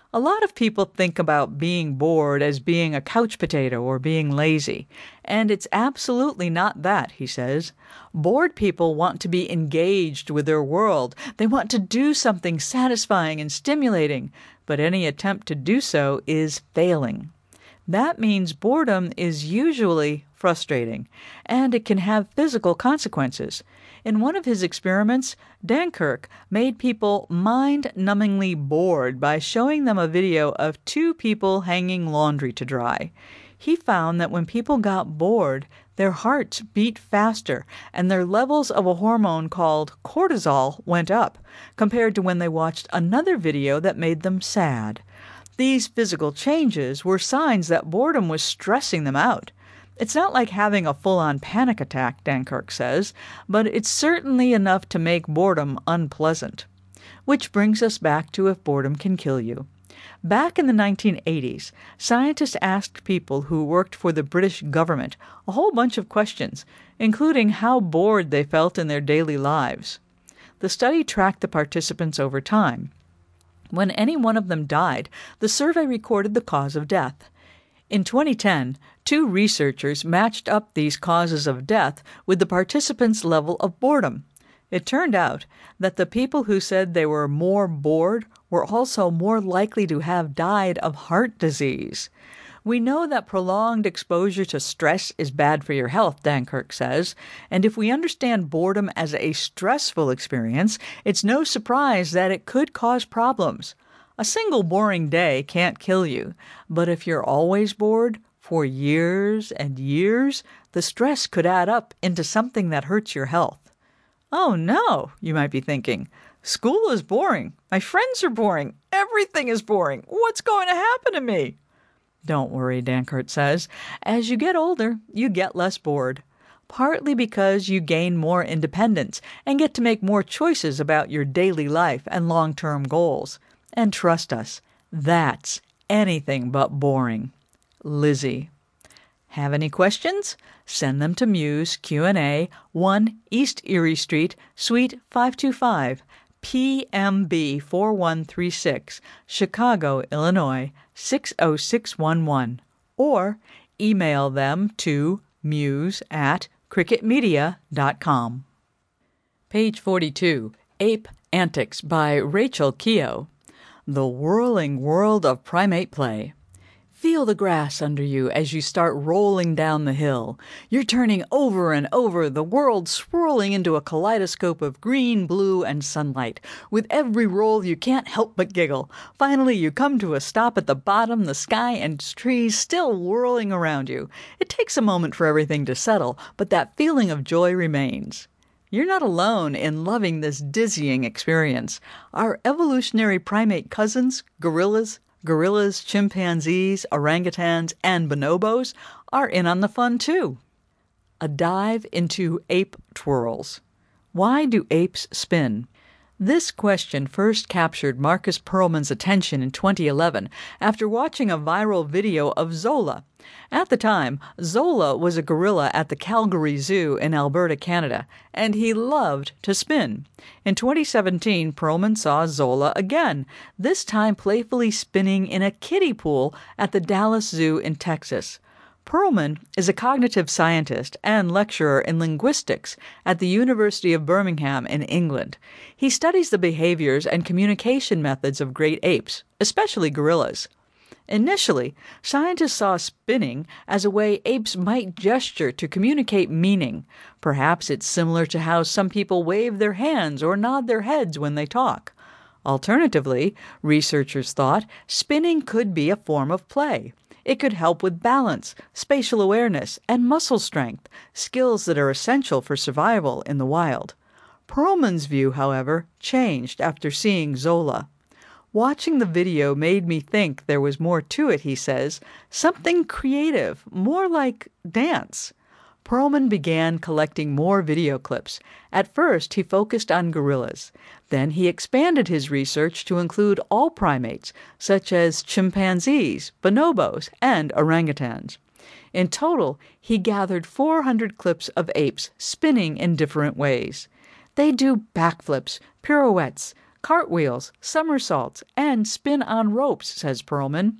A lot of people think about being bored as being a couch potato or being lazy, and it's absolutely not that, he says. Bored people want to be engaged with their world. They want to do something satisfying and stimulating, but any attempt to do so is failing. That means boredom is usually frustrating, and it can have physical consequences. In one of his experiments, Dankirk made people mind-numbingly bored by showing them a video of two people hanging laundry to dry. He found that when people got bored, their hearts beat faster and their levels of a hormone called cortisol went up, compared to when they watched another video that made them sad. These physical changes were signs that boredom was stressing them out. It's not like having a full-on panic attack, Dankirk says, but it's certainly enough to make boredom unpleasant. Which brings us back to if boredom can kill you. Back in the nineteen eighties, scientists asked people who worked for the British government a whole bunch of questions, including how bored they felt in their daily lives. The study tracked the participants over time. When any one of them died, the survey recorded the cause of death. In twenty ten, two researchers matched up these causes of death with the participants' level of boredom. It turned out that the people who said they were more bored were also more likely to have died of heart disease. We know that prolonged exposure to stress is bad for your health, Dankirk says, and if we understand boredom as a stressful experience, it's no surprise that it could cause problems. A single boring day can't kill you, but if you're always bored for years and years, the stress could add up into something that hurts your health. Oh no, you might be thinking. School is boring. My friends are boring. Everything is boring. What's going to happen to me? Don't worry, Dankirk says. As you get older, you get less bored. Partly because you gain more independence and get to make more choices about your daily life and long-term goals. And trust us, that's anything but boring. Lizzie. Have any questions? Send them to Muse Q and A, one East Erie Street, Suite five two five, P M B four one three six, Chicago, Illinois six oh six one one, or email them to muse at cricket media dot com. Page forty-two, Ape Antics by Rachel Keogh. The Whirling World of Primate Play. Feel the grass under you as you start rolling down the hill. You're turning over and over, the world swirling into a kaleidoscope of green, blue, and sunlight. With every roll, you can't help but giggle. Finally, you come to a stop at the bottom, the sky and trees still whirling around you. It takes a moment for everything to settle, but that feeling of joy remains. You're not alone in loving this dizzying experience. Our evolutionary primate cousins, gorillas, gorillas, chimpanzees, orangutans, and bonobos are in on the fun too. A dive into ape twirls. Why do apes spin? This question first captured Marcus Perlman's attention in twenty eleven after watching a viral video of Zola. At the time, Zola was a gorilla at the Calgary Zoo in Alberta, Canada, and he loved to spin. In twenty seventeen, Perlman saw Zola again, this time playfully spinning in a kiddie pool at the Dallas Zoo in Texas. Perlman is a cognitive scientist and lecturer in linguistics at the University of Birmingham in England. He studies the behaviors and communication methods of great apes, especially gorillas. Initially, scientists saw spinning as a way apes might gesture to communicate meaning. Perhaps it's similar to how some people wave their hands or nod their heads when they talk. Alternatively, researchers thought spinning could be a form of play. It could help with balance, spatial awareness, and muscle strength, skills that are essential for survival in the wild. Perlman's view, however, changed after seeing Zola. Watching the video made me think there was more to it, he says, something creative, more like dance. Perlman began collecting more video clips. At first, he focused on gorillas. Then he expanded his research to include all primates, such as chimpanzees, bonobos, and orangutans. In total, he gathered four hundred clips of apes spinning in different ways. They do backflips, pirouettes, cartwheels, somersaults, and spin on ropes, says Perlman.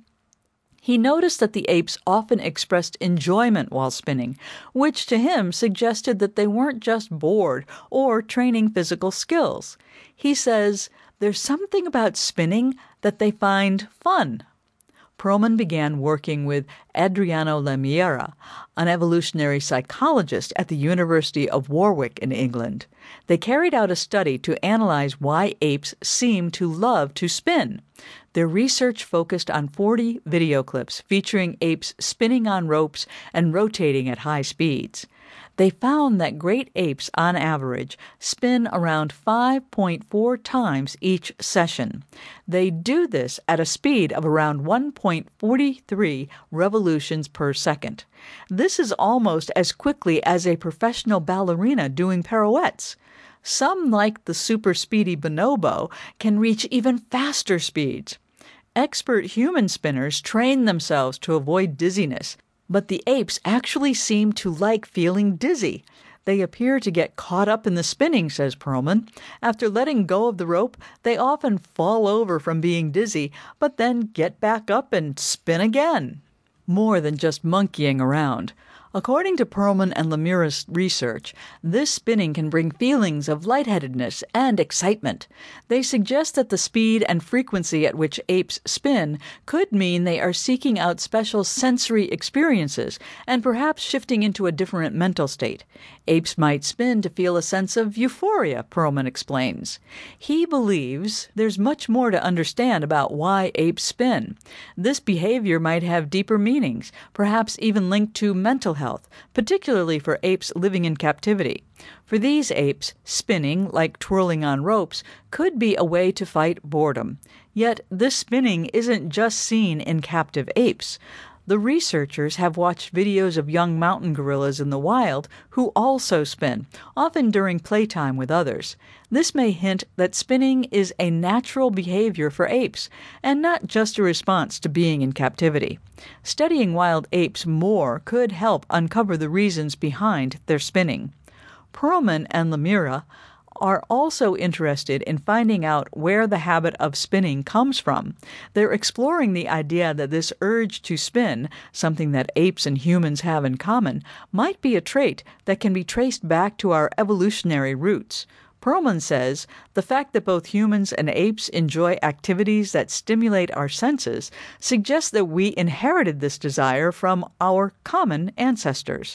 He noticed that the apes often expressed enjoyment while spinning, which to him suggested that they weren't just bored or training physical skills. He says, "There's something about spinning that they find fun." Perlman began working with Adriano Lemierre, an evolutionary psychologist at the University of Warwick in England. They carried out a study to analyze why apes seem to love to spin. Their research focused on forty video clips featuring apes spinning on ropes and rotating at high speeds. They found that great apes, on average, spin around five point four times each session. They do this at a speed of around one point four three revolutions per second. This is almost as quickly as a professional ballerina doing pirouettes. Some, like the super speedy bonobo, can reach even faster speeds. Expert human spinners train themselves to avoid dizziness, but the apes actually seem to like feeling dizzy. They appear to get caught up in the spinning, says Perlman. After letting go of the rope, they often fall over from being dizzy, but then get back up and spin again. More than just monkeying around. According to Perlman and Lemierre's research, this spinning can bring feelings of lightheadedness and excitement. They suggest that the speed and frequency at which apes spin could mean they are seeking out special sensory experiences and perhaps shifting into a different mental state. Apes might spin to feel a sense of euphoria, Perlman explains. He believes there's much more to understand about why apes spin. This behavior might have deeper meanings, perhaps even linked to mental health, particularly for apes living in captivity. For these apes, spinning, like twirling on ropes, could be a way to fight boredom. Yet this spinning isn't just seen in captive apes. The researchers have watched videos of young mountain gorillas in the wild who also spin, often during playtime with others. This may hint that spinning is a natural behavior for apes, and not just a response to being in captivity. Studying wild apes more could help uncover the reasons behind their spinning. Perlman and Lemierre are also interested in finding out where the habit of spinning comes from. They're exploring the idea that this urge to spin, something that apes and humans have in common, might be a trait that can be traced back to our evolutionary roots. Perlman says the fact that both humans and apes enjoy activities that stimulate our senses suggests that we inherited this desire from our common ancestors.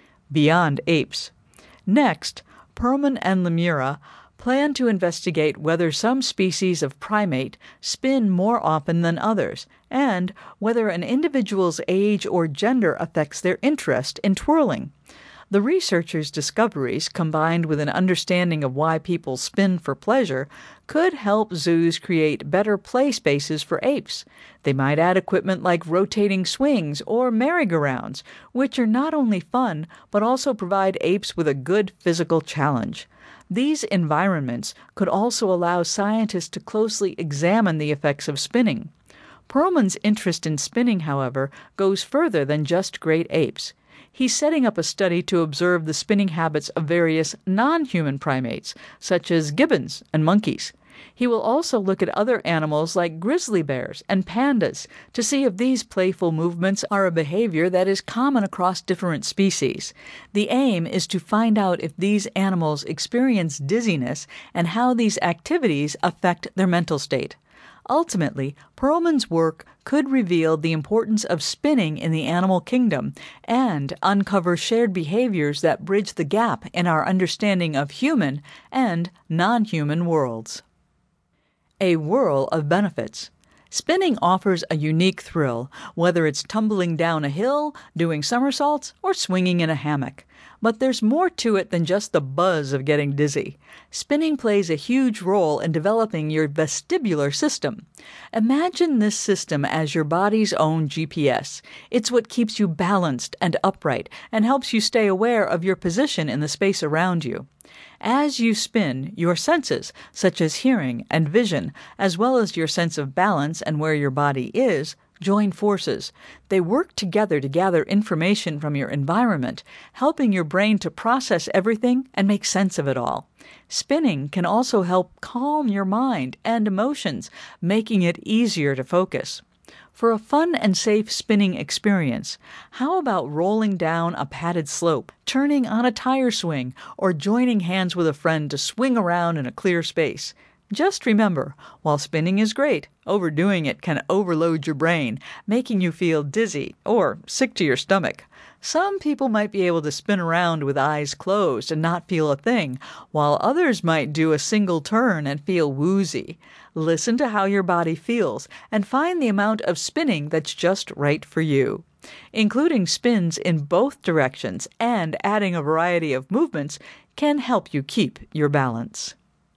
Beyond apes. Next, Perlman and Lemierre plan to investigate whether some species of primate spin more often than others, and whether an individual's age or gender affects their interest in twirling. The researchers' discoveries, combined with an understanding of why people spin for pleasure, could help zoos create better play spaces for apes. They might add equipment like rotating swings or merry-go-rounds, which are not only fun, but also provide apes with a good physical challenge. These environments could also allow scientists to closely examine the effects of spinning. Perlman's interest in spinning, however, goes further than just great apes. He's setting up a study to observe the spinning habits of various non-human primates, such as gibbons and monkeys. He will also look at other animals like grizzly bears and pandas to see if these playful movements are a behavior that is common across different species. The aim is to find out if these animals experience dizziness and how these activities affect their mental state. Ultimately, Perlman's work could reveal the importance of spinning in the animal kingdom and uncover shared behaviors that bridge the gap in our understanding of human and non-human worlds. A whirl of benefits. Spinning offers a unique thrill, whether it's tumbling down a hill, doing somersaults, or swinging in a hammock. But there's more to it than just the buzz of getting dizzy. Spinning plays a huge role in developing your vestibular system. Imagine this system as your body's own G P S. It's what keeps you balanced and upright and helps you stay aware of your position in the space around you. As you spin, your senses, such as hearing and vision, as well as your sense of balance and where your body is, join forces. They work together to gather information from your environment, helping your brain to process everything and make sense of it all. Spinning can also help calm your mind and emotions, making it easier to focus. For a fun and safe spinning experience, how about rolling down a padded slope, turning on a tire swing, or joining hands with a friend to swing around in a clear space? Just remember, while spinning is great, overdoing it can overload your brain, making you feel dizzy or sick to your stomach. Some people might be able to spin around with eyes closed and not feel a thing, while others might do a single turn and feel woozy. Listen to how your body feels and find the amount of spinning that's just right for you. Including spins in both directions and adding a variety of movements can help you keep your balance.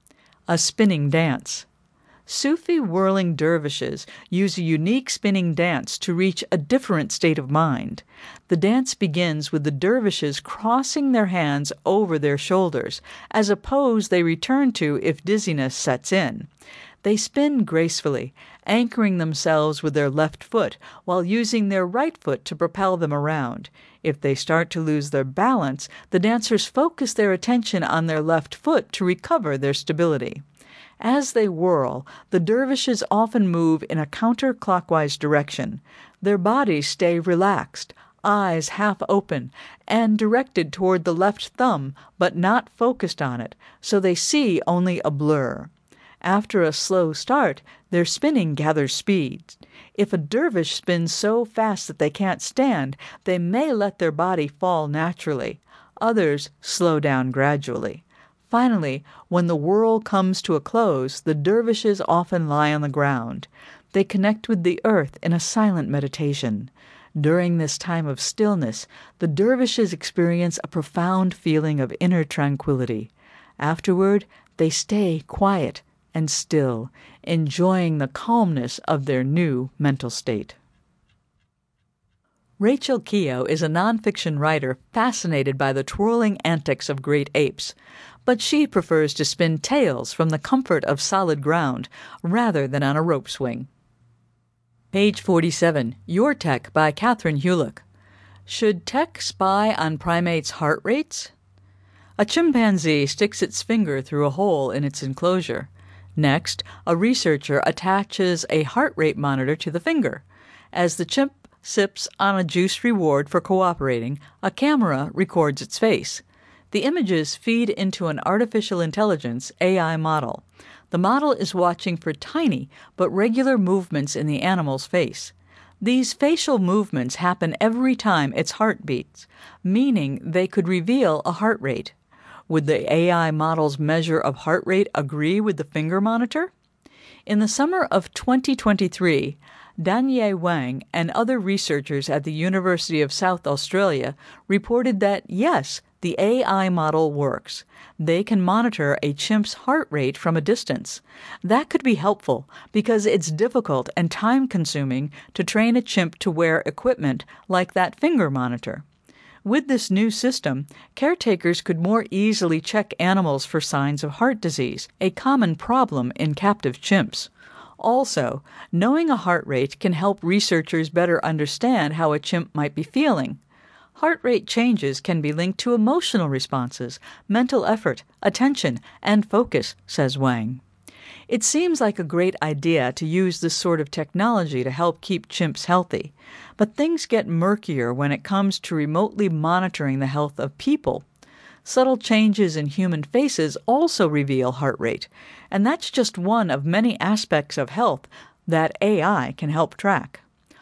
A spinning dance. Sufi whirling dervishes use a unique spinning dance to reach a different state of mind. The dance begins with the dervishes crossing their hands over their shoulders, as a pose they return to if dizziness sets in. They spin gracefully, anchoring themselves with their left foot while using their right foot to propel them around. If they start to lose their balance, the dancers focus their attention on their left foot to recover their stability. As they whirl, the dervishes often move in a counterclockwise direction. Their bodies stay relaxed, eyes half open, and directed toward the left thumb, but not focused on it, so they see only a blur. After a slow start, their spinning gathers speed. If a dervish spins so fast that they can't stand, they may let their body fall naturally. Others slow down gradually. Finally, when the whirl comes to a close, the dervishes often lie on the ground. They connect with the earth in a silent meditation. During this time of stillness, the dervishes experience a profound feeling of inner tranquility. Afterward, they stay quiet and still, enjoying the calmness of their new mental state. Rachel Keough is a nonfiction writer fascinated by the twirling antics of great apes, but she prefers to spin tales from the comfort of solid ground rather than on a rope swing. Page forty-seven, Your Tech by Catherine Hulick. Should tech spy on primates' heart rates? A chimpanzee sticks its finger through a hole in its enclosure. Next, a researcher attaches a heart rate monitor to the finger. As the chimp sips on a juice reward for cooperating, a camera records its face. The images feed into an artificial intelligence A I model. The model is watching for tiny but regular movements in the animal's face. These facial movements happen every time its heart beats, meaning they could reveal a heart rate. Would the A I model's measure of heart rate agree with the finger monitor? In the summer of twenty twenty-three, Danye Wang and other researchers at the University of South Australia reported that, yes, the A I model works. They can monitor a chimp's heart rate from a distance. That could be helpful because it's difficult and time-consuming to train a chimp to wear equipment like that finger monitor. With this new system, caretakers could more easily check animals for signs of heart disease, a common problem in captive chimps. Also, knowing a heart rate can help researchers better understand how a chimp might be feeling. Heart rate changes can be linked to emotional responses, mental effort, attention, and focus, says Wang. It seems like a great idea to use this sort of technology to help keep chimps healthy, but things get murkier when it comes to remotely monitoring the health of people. Subtle changes in human faces also reveal heart rate, and that's just one of many aspects of health that A I can help track.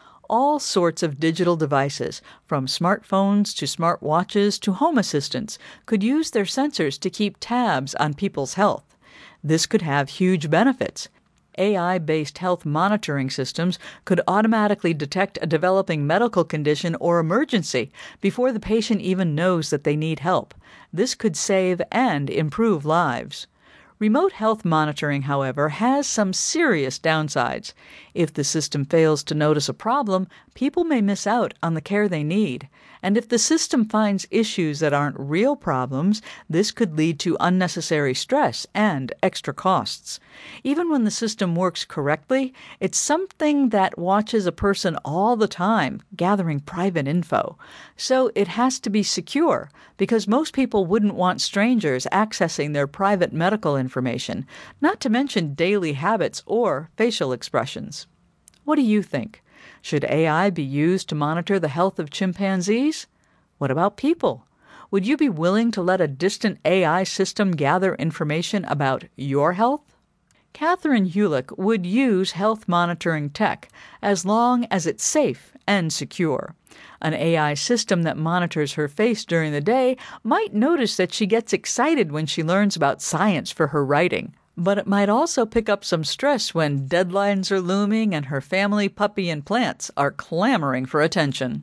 All sorts of digital devices, from smartphones to smartwatches to home assistants, could use their sensors to keep tabs on people's health. This could have huge benefits. A I-based health monitoring systems could automatically detect a developing medical condition or emergency before the patient even knows that they need help. This could save and improve lives. Remote health monitoring, however, has some serious downsides. If the system fails to notice a problem, people may miss out on the care they need. And if the system finds issues that aren't real problems, this could lead to unnecessary stress and extra costs. Even when the system works correctly, it's something that watches a person all the time, gathering private info. So it has to be secure, because most people wouldn't want strangers accessing their private medical information, not to mention daily habits or facial expressions. What do you think? Should A I be used to monitor the health of chimpanzees? What about people? Would you be willing to let a distant A I system gather information about your health? Catherine Hulick would use health monitoring tech as long as it's safe and secure. An A I system that monitors her face during the day might notice that she gets excited when she learns about science for her writing. But it might also pick up some stress when deadlines are looming and her family puppy and plants are clamoring for attention.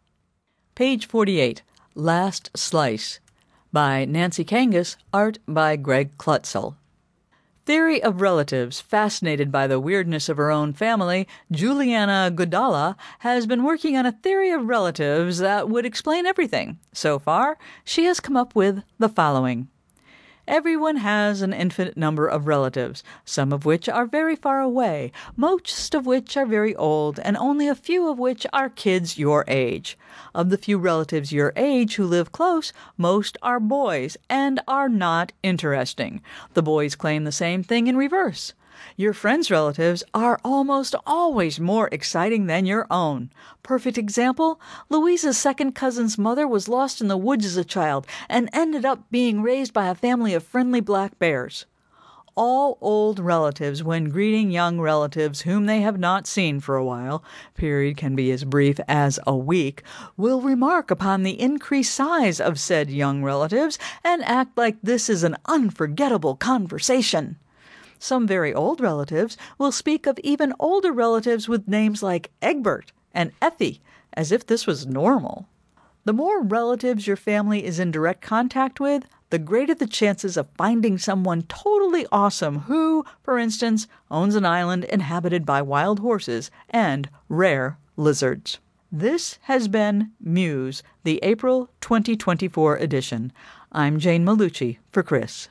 Page forty-eight, Last Slice, by Nancy Kangas, art by Greg Klutzel. Theory of relatives. Fascinated by the weirdness of her own family, Juliana Goodalla has been working on a theory of relatives that would explain everything. So far, she has come up with the following. Everyone has an infinite number of relatives, some of which are very far away, most of which are very old, and only a few of which are kids your age. Of the few relatives your age who live close, most are boys and are not interesting. The boys claim the same thing in reverse. Your friends' relatives are almost always more exciting than your own. Perfect example, Louisa's second cousin's mother was lost in the woods as a child and ended up being raised by a family of friendly black bears. All old relatives, when greeting young relatives whom they have not seen for a while, period can be as brief as a week, will remark upon the increased size of said young relatives and act like this is an unforgettable conversation. Some very old relatives will speak of even older relatives with names like Egbert and Effie, as if this was normal. The more relatives your family is in direct contact with, the greater the chances of finding someone totally awesome who, for instance, owns an island inhabited by wild horses and rare lizards. This has been Muse, the April twenty twenty-four edition. I'm Jane Malucci for Chris.